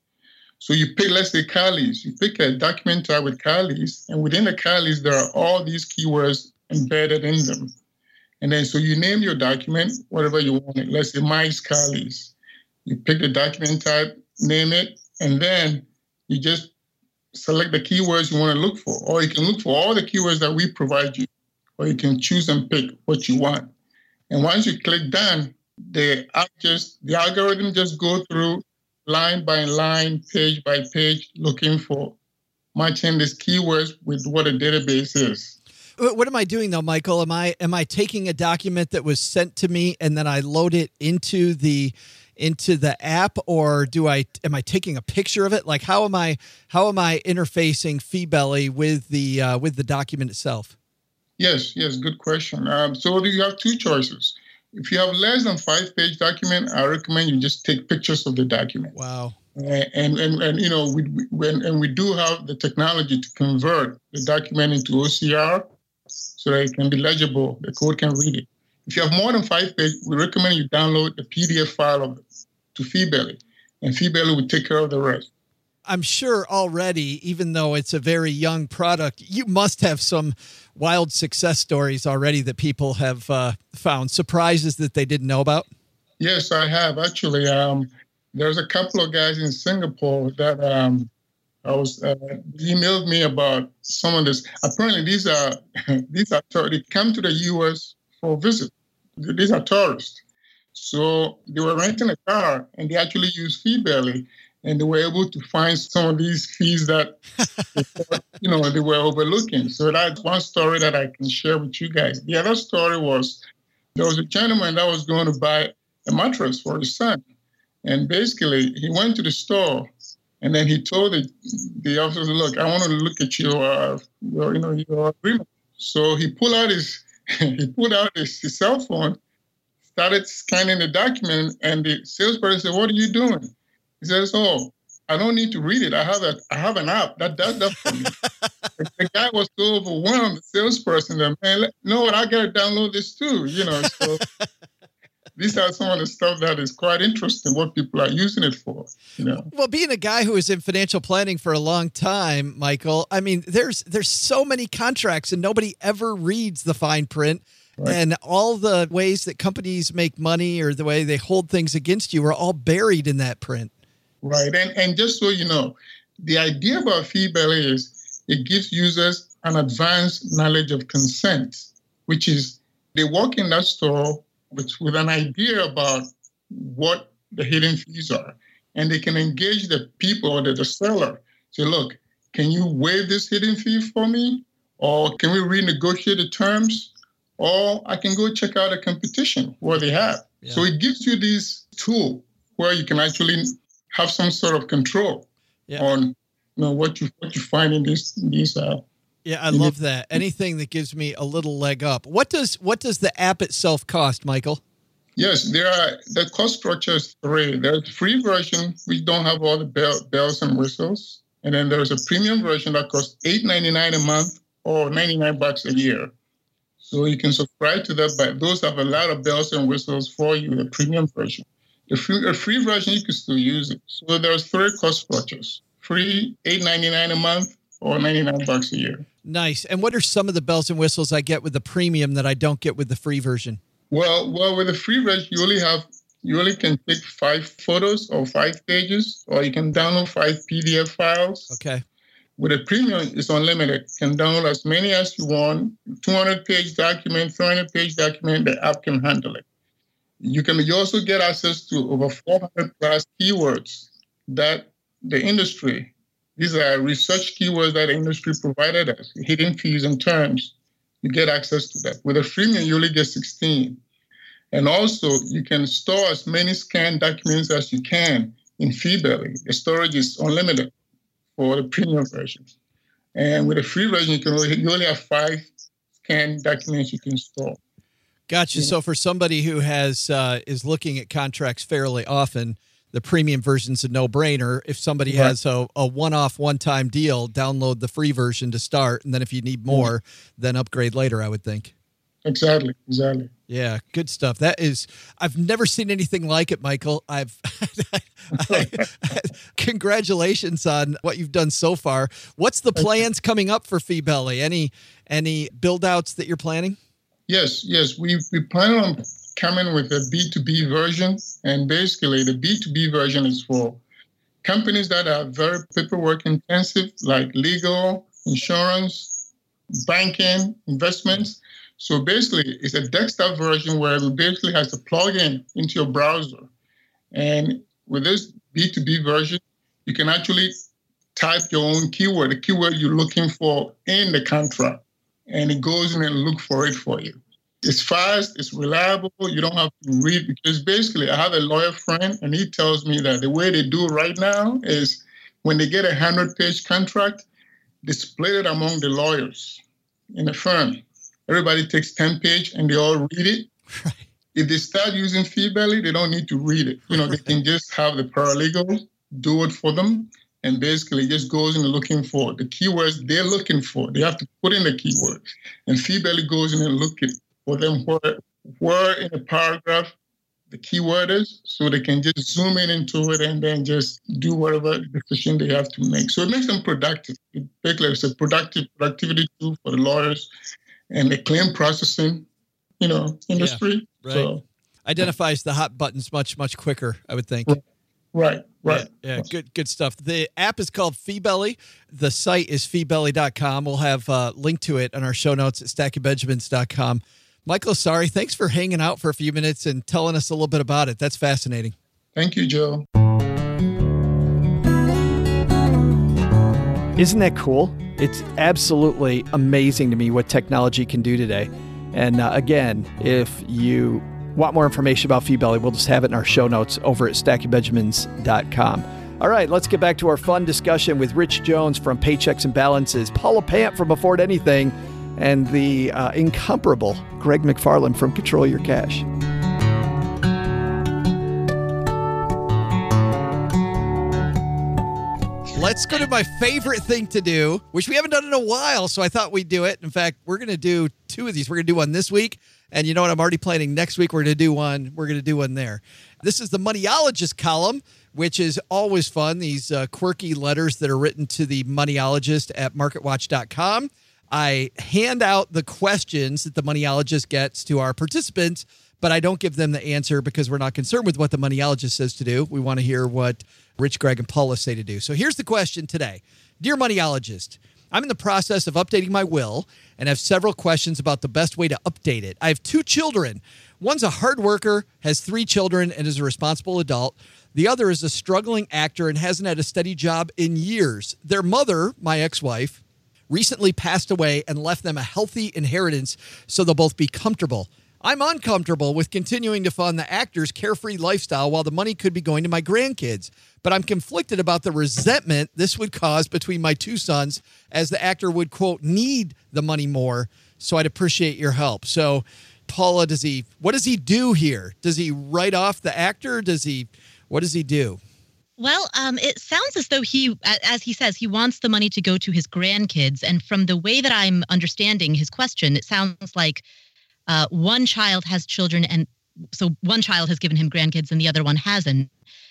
So you pick, let's say, car lease. You pick a document type with car lease, and within the car lease, there are all these keywords embedded in them. And then so you name your document, whatever you want it. Let's say Mike's car lease. You pick the document type, name it, and then you just select the keywords you want to look for, or you can look for all the keywords that we provide you, or you can choose and pick what you want. And once you click done, the algorithm just go through line by line, page by page, looking for matching these keywords with what a database is. What am I doing though, Michael? Am I taking a document that was sent to me and then I load it into the app, or am I taking a picture of it? Like how am I interfacing Feebelly with the document itself? Yes, good question. So you have 2 choices. If you have less than 5-page document, I recommend you just take pictures of the document. Wow. And we do have the technology to convert the document into OCR so that it can be legible. The code can read it. If you have more than 5 pages, we recommend you download the PDF file of it to Feebelly, and Feebelly will take care of the rest. I'm sure already, even though it's a very young product, you must have some wild success stories already that people have found, surprises that they didn't know about. Yes, I have. Actually, there's a couple of guys in Singapore that He emailed me about some of this. Apparently, these are they come to the U.S. for a visit. These are tourists. So they were renting a car, and they actually used Feedbelly, and they were able to find some of these fees that they were overlooking. So that's one story that I can share with you guys. The other story was there was a gentleman that was going to buy a mattress for his son, and basically he went to the store. And then he told the officer, "Look, I want to look at your agreement." So he pulled out his cell phone, started scanning the document, and the salesperson said, "What are you doing?" He says, "Oh, I don't need to read it. I have an app that does that for me." The guy was so overwhelmed, the salesperson, that, "Man, no, I got to download this too." So. These are some of the stuff that is quite interesting, what people are using it for. Well, being a guy who was in financial planning for a long time, Michael, I mean, there's so many contracts and nobody ever reads the fine print. Right. And all the ways that companies make money or the way they hold things against you are all buried in that print. Right. And just so you know, the idea about Feedbelly is it gives users an advanced knowledge of consent, which is they walk in that store with an idea about what the hidden fees are. And they can engage the people or the seller. Say, "Look, can you waive this hidden fee for me? Or can we renegotiate the terms? Or I can go check out a competition where they have." Yeah. So it gives you this tool where you can actually have some sort of control on what you find in these Yeah, I love that. Anything that gives me a little leg up. What does the app itself cost, Michael? Yes, the cost structure is three. There's a free version, which don't have all the bells and whistles. And then there's a premium version that costs $8.99 a month or $99 a year. So you can subscribe to that, but those have a lot of bells and whistles for you, the premium version. The free version, you can still use it. So there's three cost structures. Free, $8.99 a month, or $99 a year. Nice. And what are some of the bells and whistles I get with the premium that I don't get with the free version? Well, with the free version, you only can take 5 photos or 5 pages, or you can download 5 PDF files. Okay. With the premium, it's unlimited. You can download as many as you want. 200-page document, 300-page document, the app can handle it. You also get access to over 400 plus keywords that the industry, these are research keywords that the industry provided us, hidden fees and terms. You get access to that. With a freemium, you only get 16. And also, you can store as many scanned documents as you can in Feedbelly. The storage is unlimited for the premium version. And with the free version, you only have 5 scanned documents you can store. Gotcha. Yeah. So for somebody who is looking at contracts fairly often, the premium version's a no-brainer. If somebody has a one-off, one-time deal, download the free version to start, and then if you need more, then upgrade later, I would think. Exactly. Yeah, good stuff. I've never seen anything like it, Michael. Congratulations on what you've done so far. What's the plans coming up for Feedbelly? Any build-outs that you're planning? Yes. We plan on coming with a B2B version. And basically, the B2B version is for companies that are very paperwork intensive, like legal, insurance, banking, investments. So basically, it's a desktop version where it basically has a plug-in into your browser. And with this B2B version, you can actually type your own keyword, the keyword you're looking for in the contract, and it goes in and look for it for you. It's fast, it's reliable, you don't have to read, because basically I have a lawyer friend and he tells me that the way they do it right now is when they get a 100-page contract, they split it among the lawyers in the firm. Everybody takes 10 pages and they all read it. Right. If they start using Feedbelly, they don't need to read it. They can just have the paralegal do it for them, and basically just goes in looking for the keywords they're looking for. They have to put in the keywords, and Feedbelly goes in and looking for them where in a paragraph the keyword is, so they can just zoom into it and then just do whatever decision they have to make. So it makes them productive. It's a productivity tool for the lawyers and the claim processing, industry. Yeah, right. So, identifies the hot buttons much, much quicker, I would think. Right. Right. Yeah, good stuff. The app is called FeeBelly. The site is feebelly.com. We'll have a link to it on our show notes at stackingbenjamins.com. Michael Asari, thanks for hanging out for a few minutes and telling us a little bit about it. That's fascinating. Thank you, Joe. Isn't that cool? It's absolutely amazing to me what technology can do today. And again, if you want more information about FeeBelly, we'll just have it in our show notes over at stackingbenjamins.com. All right, let's get back to our fun discussion with Rich Jones from Paychecks and Balances, Paula Pant from Afford Anything, and the incomparable Greg McFarland from Control Your Cash. Let's go to my favorite thing to do, which we haven't done in a while, so I thought we'd do it. In fact, we're going to do two of these. We're going to do one this week, and you know what? I'm already planning next week. We're going to do one there. This is the Moneyologist column, which is always fun. These quirky letters that are written to the Moneyologist at MarketWatch.com. I hand out the questions that the Moneyologist gets to our participants, but I don't give them the answer because we're not concerned with what the Moneyologist says to do. We want to hear what Rich, Greg, and Paula say to do. So here's the question today. Dear Moneyologist, I'm in the process of updating my will and have several questions about the best way to update it. I have 2 children. One's a hard worker, has 3 children, and is a responsible adult. The other is a struggling actor and hasn't had a steady job in years. Their mother, my ex-wife, recently passed away and left them a healthy inheritance so they'll both be comfortable. I'm uncomfortable with continuing to fund the actor's carefree lifestyle while the money could be going to my grandkids, but I'm conflicted about the resentment this would cause between my 2 sons as the actor would, quote, need the money more, so I'd appreciate your help. So, Paula, what does he do here? Does he write off the actor? What does he do? Well, it sounds as though he, as he says, he wants the money to go to his grandkids. And from the way that I'm understanding his question, it sounds like one child has children, and so one child has given him grandkids and the other one hasn't.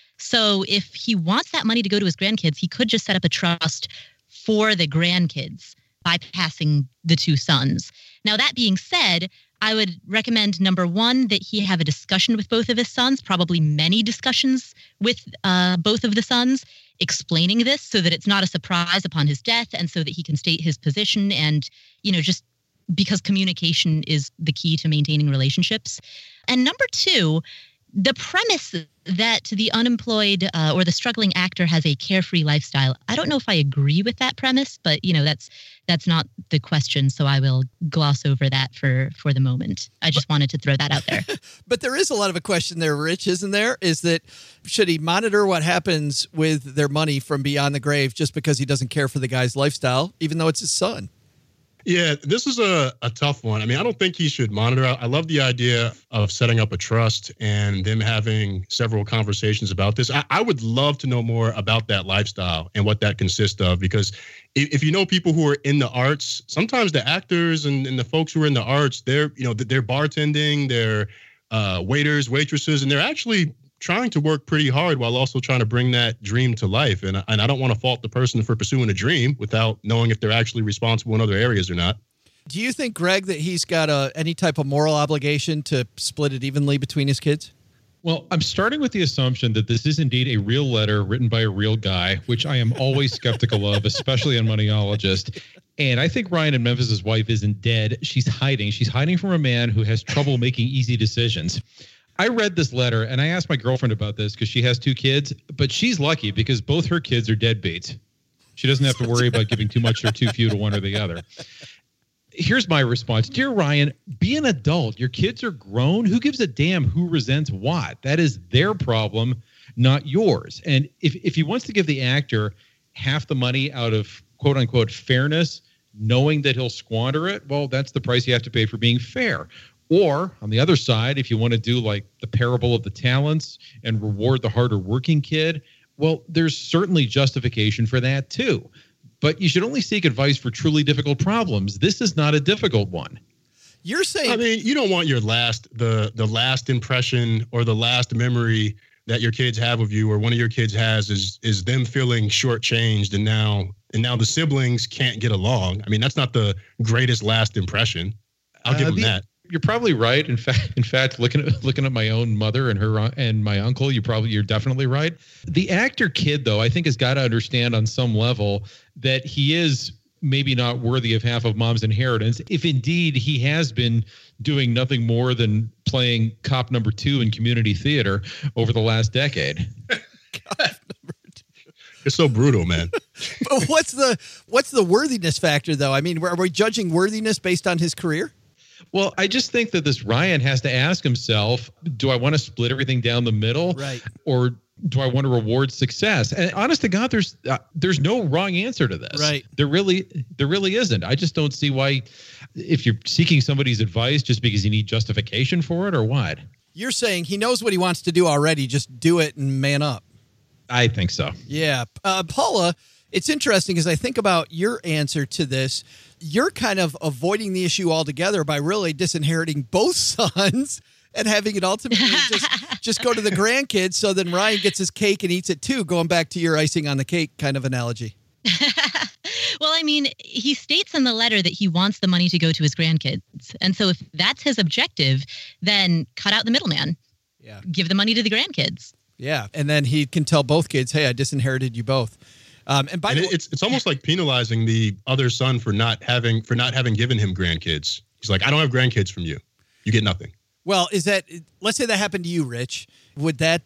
So if he wants that money to go to his grandkids, he could just set up a trust for the grandkids, bypassing the 2 sons. Now, that being said, I would recommend, number 1, that he have a discussion with both of his sons, probably many discussions with both of the sons, explaining this so that it's not a surprise upon his death and so that he can state his position and, just because communication is the key to maintaining relationships. And number 2, the premise that the unemployed or the struggling actor has a carefree lifestyle. I don't know if I agree with that premise, but that's not the question, so I will gloss over that for the moment. I just wanted to throw that out there. But there is a lot of a question there, Rich, isn't there? Is that should he monitor what happens with their money from beyond the grave just because he doesn't care for the guy's lifestyle, even though it's his son? Yeah, this is a tough one. I mean, I don't think he should monitor. I love the idea of setting up a trust and them having several conversations about this. I would love to know more about that lifestyle and what that consists of, because if you know people who are in the arts, sometimes the actors and the folks who are in the arts, they're bartending, they're waiters, waitresses, and they're actually trying to work pretty hard while also trying to bring that dream to life. And I don't want to fault the person for pursuing a dream without knowing if they're actually responsible in other areas or not. Do you think, Greg, that he's got any type of moral obligation to split it evenly between his kids? Well, I'm starting with the assumption that this is indeed a real letter written by a real guy, which I am always skeptical of, especially on Moneyologist. And I think Ryan in Memphis' wife isn't dead. She's hiding. She's hiding from a man who has trouble making easy decisions. I read this letter and I asked my girlfriend about this because she has 2 kids, but she's lucky because both her kids are deadbeats. She doesn't have to worry about giving too much or too few to one or the other. Here's my response. Dear Ryan, be an adult. Your kids are grown. Who gives a damn who resents what? That is their problem, not yours. And if he wants to give the actor half the money out of quote unquote fairness, knowing that he'll squander it, well, that's the price you have to pay for being fair. Or on the other side, if you want to do like the parable of the talents and reward the harder working kid, well, there's certainly justification for that too. But you should only seek advice for truly difficult problems. This is not a difficult one. You're saying, I mean, you don't want your the last impression or the last memory that your kids have of you or one of your kids has is them feeling shortchanged and now the siblings can't get along. I mean, that's not the greatest last impression. I'll give them that. probably right. In fact, looking at my own mother and her and my uncle, you're definitely right. The actor kid, though, I think has got to understand on some level that he is maybe not worthy of half of mom's inheritance, if indeed he has been doing nothing more than playing cop number 2 in community theater over the last decade. It's so brutal, man. But what's the worthiness factor, though? I mean, are we judging worthiness based on his career? Well, I just think that this Ryan has to ask himself, do I want to split everything down the middle? Right. Or do I want to reward success? And honest to God, there's no wrong answer to this. Right. There really isn't. I just don't see why, if you're seeking somebody's advice just because you need justification for it, or what? You're saying he knows what he wants to do already. Just do it and man up. I think so. Yeah. Paula, it's interesting as I think about your answer to this. You're kind of avoiding the issue altogether by really disinheriting both sons and having it ultimately just go to the grandkids, so then Ryan gets his cake and eats it too, going back to your icing on the cake kind of analogy. Well, I mean, he states in the letter that he wants the money to go to his grandkids. And so if that's his objective, then cut out the middleman. Yeah. Give the money to the grandkids. Yeah. And then he can tell both kids, hey, I disinherited you both. And by the way, it's almost like penalizing the other son for not having given him grandkids. He's like, I don't have grandkids from you. You get nothing. Well, let's say that happened to you, Rich. Would that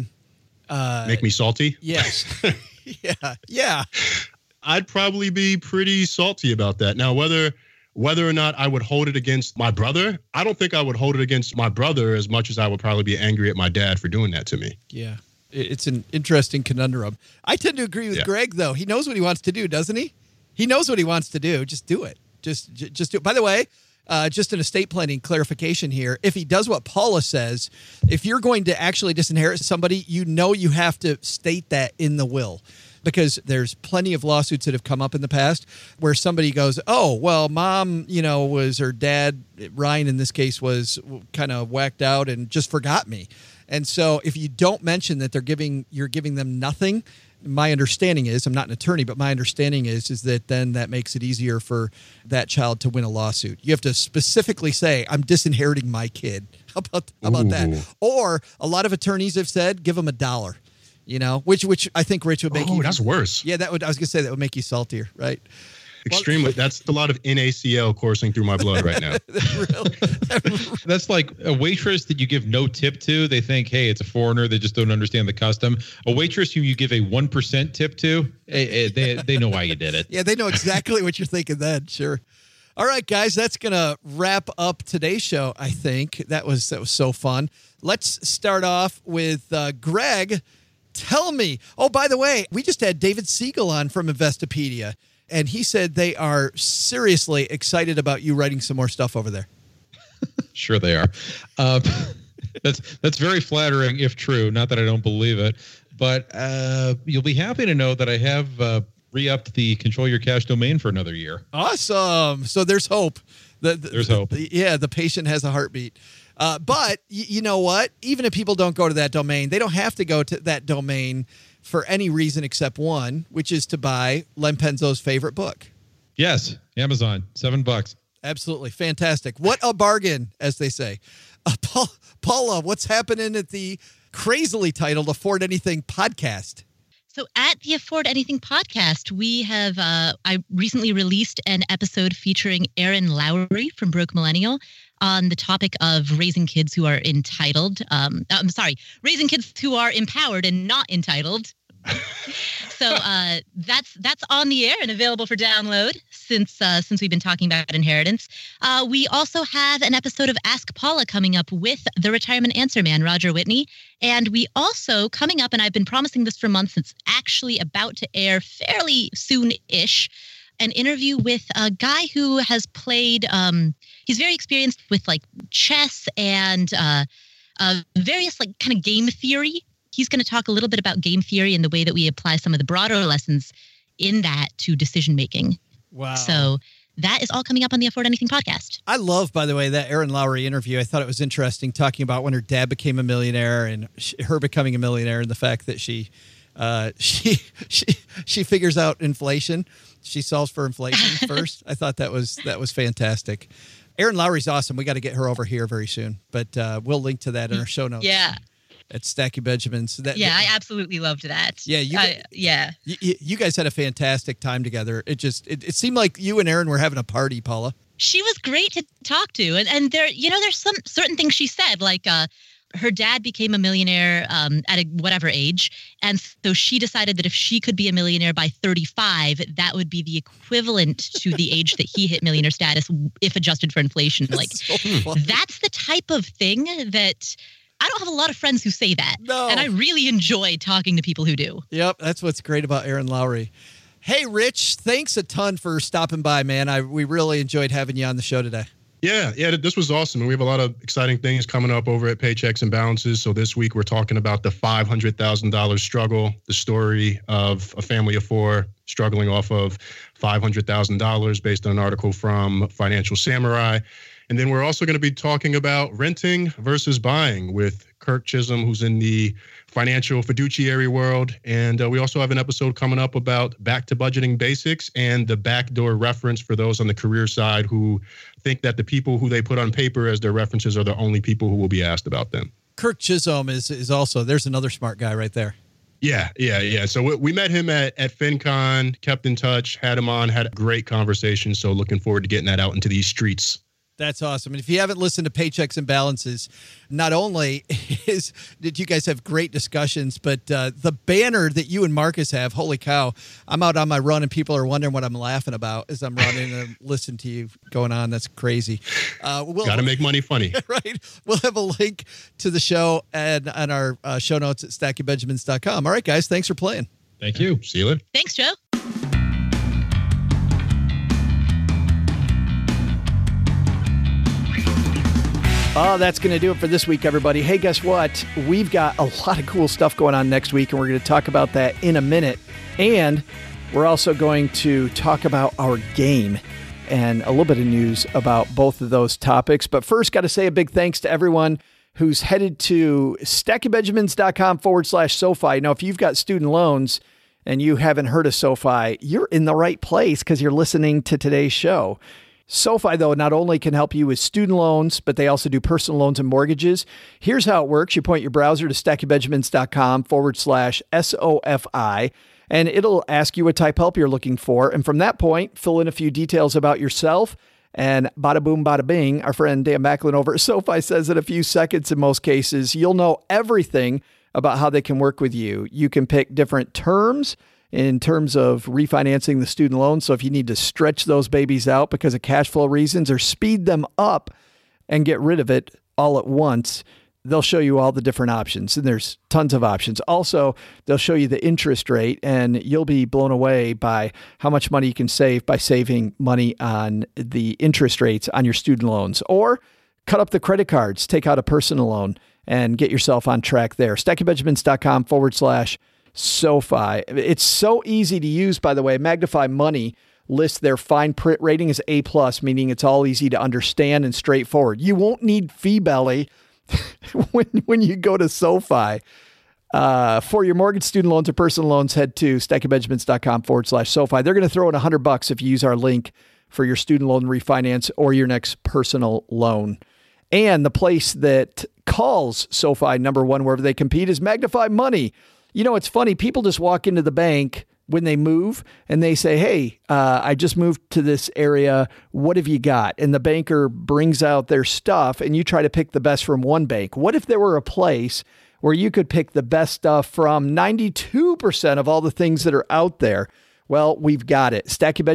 make me salty? Yes. Yeah. I'd probably be pretty salty about that. Now, whether or not I would hold it against my brother, I don't think I would hold it against my brother as much as I would probably be angry at my dad for doing that to me. Yeah. It's an interesting conundrum. I tend to agree with Greg, though. He knows what he wants to do, doesn't he? He knows what he wants to do. Just do it. Just do it. By the way, just an estate planning clarification here. If he does what Paula says, if you're going to actually disinherit somebody, you have to state that in the will. Because there's plenty of lawsuits that have come up in the past where somebody goes, oh, well, mom, was, or dad, Ryan in this case, was kind of whacked out and just forgot me. And so if you don't mention that you're giving them nothing, my understanding is, I'm not an attorney, but my understanding is that then that makes it easier for that child to win a lawsuit. You have to specifically say, I'm disinheriting my kid. How about that? Or a lot of attorneys have said, give them $1. Which I think Rich would make you. Oh, that's worse. Yeah, I was going to say that would make you saltier, right? Extremely. That's a lot of NaCl coursing through my blood right now. That's like a waitress that you give no tip to. They think, hey, it's a foreigner. They just don't understand the custom. A waitress who you give a 1% tip to, they know why you did it. Yeah, they know exactly what you're thinking then. Sure. All right, guys, that's going to wrap up today's show, I think. That was so fun. Let's start off with Greg. Tell me. Oh, by the way, we just had David Siegel on from Investopedia, and he said they are seriously excited about you writing some more stuff over there. Sure they are. That's very flattering, if true. Not that I don't believe it, but you'll be happy to know that I have re-upped the Control Your Cash domain for another year. Awesome. So there's hope. There's hope. The patient has a heartbeat. But you know what? Even if people don't go to that domain, they don't have to go to that domain for any reason except one, which is to buy Len Penzo's favorite book. Yes, Amazon, $7. Absolutely. Fantastic. What a bargain, as they say. Paula, what's happening at the crazily titled Afford Anything podcast? So at the Afford Anything podcast, we have, I recently released an episode featuring Erin Lowry from Broke Millennial on the topic of raising kids who are entitled. Raising kids who are empowered and not entitled. So that's on the air and available for download since we've been talking about inheritance. We also have an episode of Ask Paula coming up with the retirement answer man, Roger Whitney. And we also, coming up, and I've been promising this for months, it's actually about to air fairly soon-ish, an interview with a guy who has played, he's very experienced with like chess and various like kind of game theory. He's going to talk a little bit about game theory and the way that we apply some of the broader lessons in that to decision making. Wow. So that is all coming up on the Afford Anything podcast. I love, by the way, that Erin Lowry interview. I thought it was interesting talking about when her dad became a millionaire and her becoming a millionaire and the fact that she figures out inflation. She solves for inflation first. I thought that was fantastic. Erin Lowry's awesome. We got to get her over here very soon, but we'll link to that in our show notes. Yeah. At Stacky Benjamins. I absolutely loved that. Yeah, you guys had a fantastic time together. It seemed like you and Erin were having a party, Paula. She was great to talk to, and there's some certain things she said, like her dad became a millionaire at whatever age, and so she decided that if she could be a millionaire by 35, that would be the equivalent to the age that he hit millionaire status if adjusted for inflation. That's the type of thing that I don't have a lot of friends who say that. No. And I really enjoy talking to people who do. Yep, that's what's great about Erin Lowry. Hey, Rich, thanks a ton for stopping by, man. We really enjoyed having you on the show today. Yeah, this was awesome. And we have a lot of exciting things coming up over at Paychecks and Balances. So this week we're talking about the $500,000 struggle, the story of a family of four struggling off of $500,000 based on an article from Financial Samurai. And then we're also going to be talking about renting versus buying with Kirk Chisholm, who's in the financial fiduciary world. And we also have an episode coming up about back to budgeting basics and the backdoor reference for those on the career side who think that the people who they put on paper as their references are the only people who will be asked about them. Kirk Chisholm is also, there's another smart guy right there. Yeah. So we met him at FinCon, kept in touch, had him on, had a great conversation. So looking forward to getting that out into these streets. That's awesome. And if you haven't listened to Paychecks and Balances, not only did you guys have great discussions, but the banner that you and Marcus have, holy cow, I'm out on my run and people are wondering what I'm laughing about as I'm running and listening to you going on. That's crazy. Got to make money funny. Right. We'll have a link to the show and on our show notes at stackybenjamins.com. All right, guys. Thanks for playing. Thank you. See you later. Thanks, Joe. Oh, that's going to do it for this week, everybody. Hey, guess what? We've got a lot of cool stuff going on next week, and we're going to talk about that in a minute. And we're also going to talk about our game and a little bit of news about both of those topics. But first, got to say a big thanks to everyone who's headed to stackybenjamins.com/SoFi. Now, if you've got student loans and you haven't heard of SoFi, you're in the right place because you're listening to today's show. SoFi, though, not only can help you with student loans, but they also do personal loans and mortgages. Here's how it works. You point your browser to stackybenjamins.com/SOFI, and it'll ask you what type of help you're looking for. And from that point, fill in a few details about yourself. And bada boom, bada bing, our friend Dan Macklin over at SoFi says in a few seconds in most cases, you'll know everything about how they can work with you. You can pick different terms in terms of refinancing the student loan. So if you need to stretch those babies out because of cash flow reasons or speed them up and get rid of it all at once, they'll show you all the different options. And there's tons of options. Also, they'll show you the interest rate, and you'll be blown away by how much money you can save by saving money on the interest rates on your student loans. Or cut up the credit cards, take out a personal loan, and get yourself on track there. stackybenjamins.com/SoFi. It's so easy to use, by the way. Magnify Money lists their fine print rating as A+, meaning it's all easy to understand and straightforward. You won't need fee belly when you go to SoFi. For your mortgage, student loans, or personal loans, head to stackybenjamins.com/SoFi. They're going to throw in $100 if you use our link for your student loan refinance or your next personal loan. And the place that calls SoFi number one wherever they compete is Magnify Money. You know, it's funny. People just walk into the bank when they move and they say, hey, I just moved to this area. What have you got? And the banker brings out their stuff and you try to pick the best from one bank. What if there were a place where you could pick the best stuff from 92% of all the things that are out there? Well, we've got it.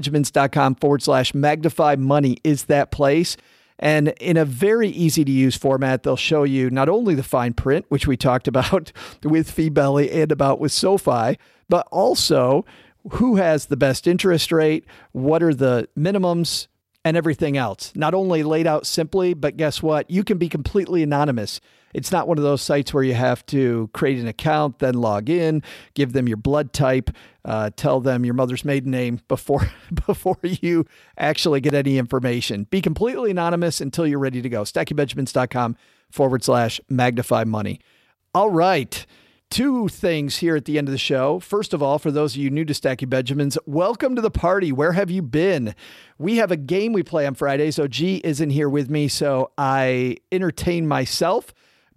stackybenjamins.com/Magnify Money is that place. And in a very easy to use format, they'll show you not only the fine print, which we talked about with Fee Belly and about with SoFi, but also who has the best interest rate, what are the minimums, and everything else. Not only laid out simply, but guess what? You can be completely anonymous. It's not one of those sites where you have to create an account, then log in, give them your blood type, tell them your mother's maiden name before you actually get any information. Be completely anonymous until you're ready to go. stackybenjamins.com/Magnify Money. All right. Two things here at the end of the show. First of all, for those of you new to Stacking Benjamins, welcome to the party. Where have you been? We have a game we play on Fridays. OG isn't here with me, so I entertain myself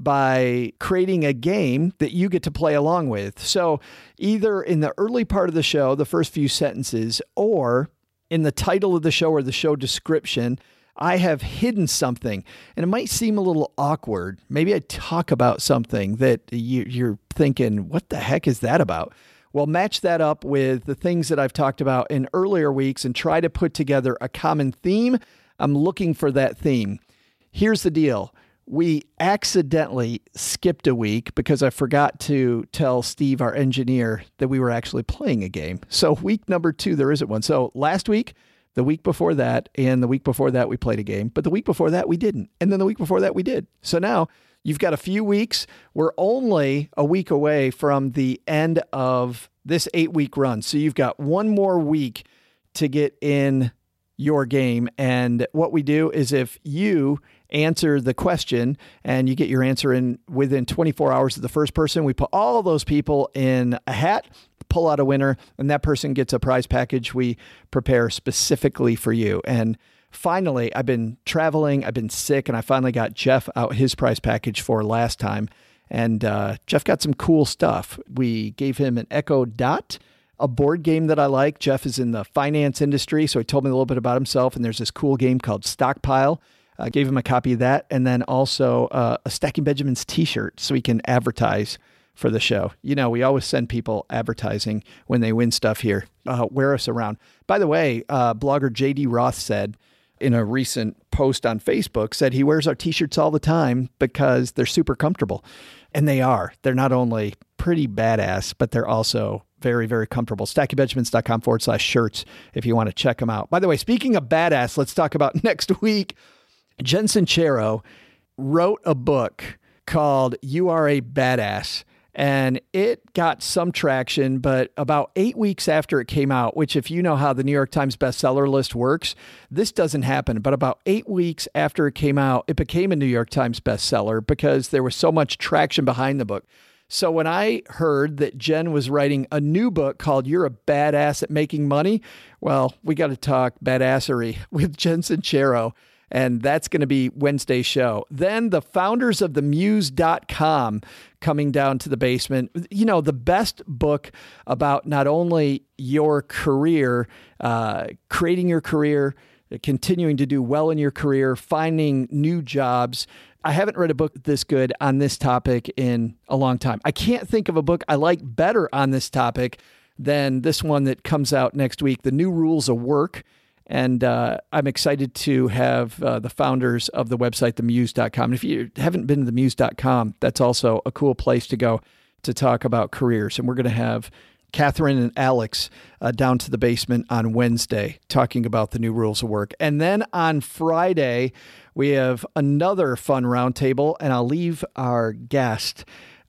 by creating a game that you get to play along with. So either in the early part of the show, the first few sentences, or in the title of the show or the show description, I have hidden something, and it might seem a little awkward. Maybe I talk about something that you're thinking, what the heck is that about? Well, match that up with the things that I've talked about in earlier weeks and try to put together a common theme. I'm looking for that theme. Here's the deal. We accidentally skipped a week because I forgot to tell Steve, our engineer, that we were actually playing a game. So week number 2, there isn't one. So last week, the week before that, and the week before that, we played a game. But the week before that, we didn't. And then the week before that, we did. So now you've got a few weeks. We're only a week away from the end of this 8-week run. So you've got one more week to get in your game. And what we do is if you answer the question and you get your answer in within 24 hours of the first person, we put all those people in a hat, pull out a winner, and that person gets a prize package we prepare specifically for you. And finally, I've been traveling, I've been sick, and I finally got Jeff out his prize package for last time. And Jeff got some cool stuff. We gave him an Echo Dot, a board game that I like. Jeff is in the finance industry, so he told me a little bit about himself, and there's this cool game called Stockpile. I gave him a copy of that, and then also a Stacking Benjamins t-shirt so he can advertise for the show. You know, we always send people advertising when they win stuff here. Wear us around. By the way, blogger J.D. Roth said in a recent post on Facebook, said he wears our t-shirts all the time because they're super comfortable. And they are. They're not only pretty badass, but they're also very, very comfortable. StackingBenjamins.com/shirts if you want to check them out. By the way, speaking of badass, let's talk about next week. Jen Sincero wrote a book called You Are a Badass. And it got some traction, but about 8 weeks after it came out, which if you know how the New York Times bestseller list works, this doesn't happen. But about 8 weeks after it came out, it became a New York Times bestseller because there was so much traction behind the book. So when I heard that Jen was writing a new book called You're a Badass at Making Money, well, we got to talk badassery with Jen Sincero. And that's going to be Wednesday's show. Then the founders of themuse.com coming down to the basement. You know, the best book about not only your career, creating your career, continuing to do well in your career, finding new jobs. I haven't read a book this good on this topic in a long time. I can't think of a book I like better on this topic than this one that comes out next week, The New Rules of Work. And I'm excited to have the founders of the website, themuse.com. If you haven't been to themuse.com, that's also a cool place to go to talk about careers. And we're going to have Catherine and Alex down to the basement on Wednesday talking about the new rules of work. And then on Friday, we have another fun roundtable, and I'll leave our guest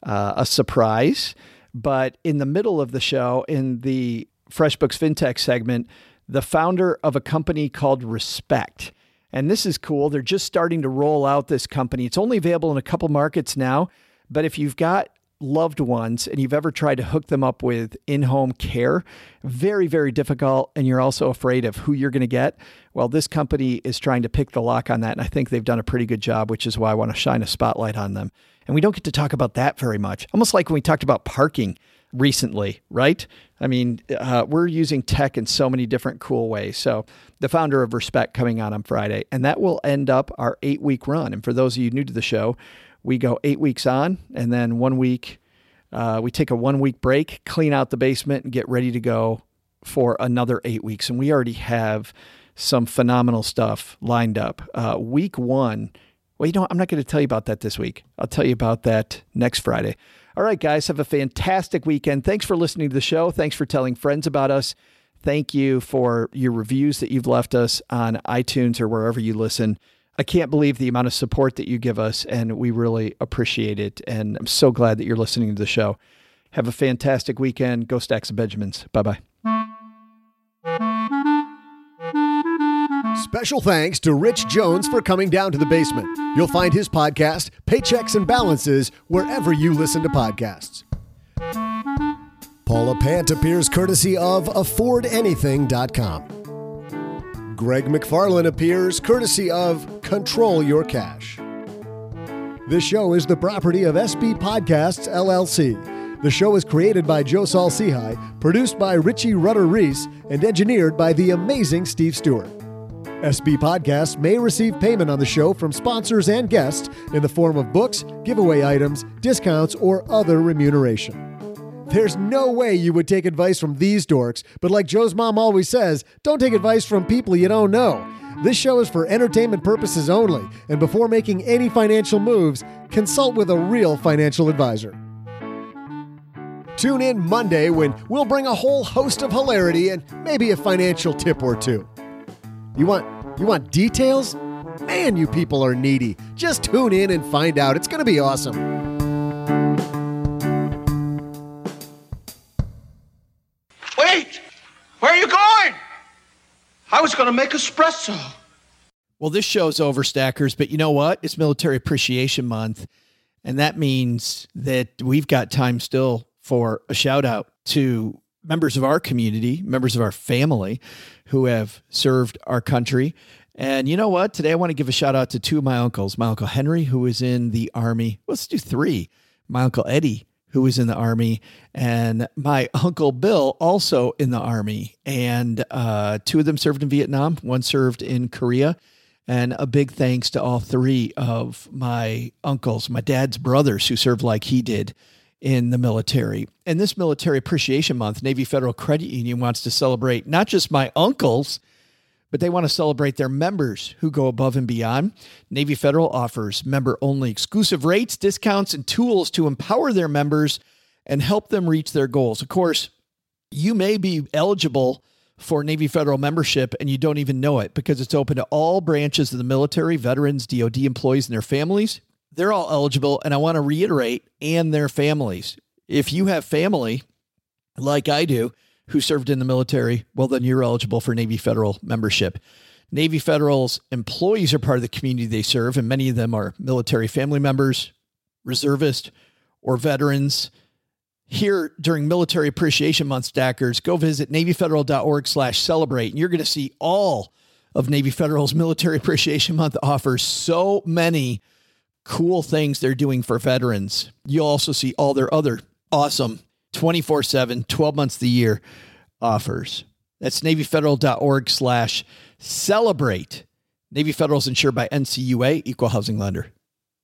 a surprise. But in the middle of the show, in the FreshBooks FinTech segment, the founder of a company called Respect. And this is cool. They're just starting to roll out this company. It's only available in a couple markets now, but if you've got loved ones and you've ever tried to hook them up with in-home care, very, very difficult, and you're also afraid of who you're going to get, well, this company is trying to pick the lock on that, and I think they've done a pretty good job, which is why I want to shine a spotlight on them. And we don't get to talk about that very much. Almost like when we talked about parking recently, right? I mean, we're using tech in so many different cool ways. So the founder of Respect coming on Friday, and that will end up our 8-week run. And for those of you new to the show, we go 8 weeks on, and then 1 week, we take a 1 week break, clean out the basement, and get ready to go for another 8 weeks. And we already have some phenomenal stuff lined up. Week 1, well, you know, I'm not going to tell you about that this week. I'll tell you about that next Friday. All right, guys, have a fantastic weekend. Thanks for listening to the show. Thanks for telling friends about us. Thank you for your reviews that you've left us on iTunes or wherever you listen. I can't believe the amount of support that you give us, and we really appreciate it. And I'm so glad that you're listening to the show. Have a fantastic weekend. Go Stack some Benjamins. Bye-bye. Special thanks to Rich Jones for coming down to the basement. You'll find his podcast, Paychecks and Balances, wherever you listen to podcasts. Paula Pant appears courtesy of AffordAnything.com. Greg McFarlane appears courtesy of Control Your Cash. This show is the property of SB Podcasts, LLC. The show is created by Joe Saul-Sehy, produced by Richie Rutter-Reese, and engineered by the amazing Steve Stewart. SB Podcasts may receive payment on the show from sponsors and guests in the form of books, giveaway items, discounts, or other remuneration. There's no way you would take advice from these dorks, but like Joe's mom always says, don't take advice from people you don't know. This show is for entertainment purposes only, and before making any financial moves, consult with a real financial advisor. Tune in Monday when we'll bring a whole host of hilarity and maybe a financial tip or two. You want details? Man, you people are needy. Just tune in and find out. It's going to be awesome. Wait! Where are you going? I was going to make espresso. Well, this show's over, Stackers, but you know what? It's Military Appreciation Month, and that means that we've got time still for a shout out to members of our community, members of our family who have served our country. And you know what? Today I want to give a shout out to two of my uncles. My Uncle Henry, who was in the Army. Let's do three. My Uncle Eddie, who was in the Army, and my Uncle Bill, also in the Army. And two of them served in Vietnam. One served in Korea. And a big thanks to all three of my uncles, my dad's brothers, who served like he did in the military. And this Military Appreciation Month, Navy Federal Credit Union wants to celebrate not just my uncles, but they want to celebrate their members who go above and beyond. Navy Federal offers member-only exclusive rates, discounts, and tools to empower their members and help them reach their goals. Of course, you may be eligible for Navy Federal membership and you don't even know it because it's open to all branches of the military, veterans, DOD employees, and their families. They're all eligible, and I want to reiterate, and their families. If you have family, like I do, who served in the military, well, then you're eligible for Navy Federal membership. Navy Federal's employees are part of the community they serve, and many of them are military family members, reservists, or veterans. Here during Military Appreciation Month, Stackers, go visit NavyFederal.org/celebrate, and you're going to see all of Navy Federal's Military Appreciation Month offers so many cool things they're doing for veterans. You'll also see all their other awesome 24/7, 12 months of the year offers. That's NavyFederal.org/celebrate. Navy Federal is insured by NCUA, Equal Housing Lender.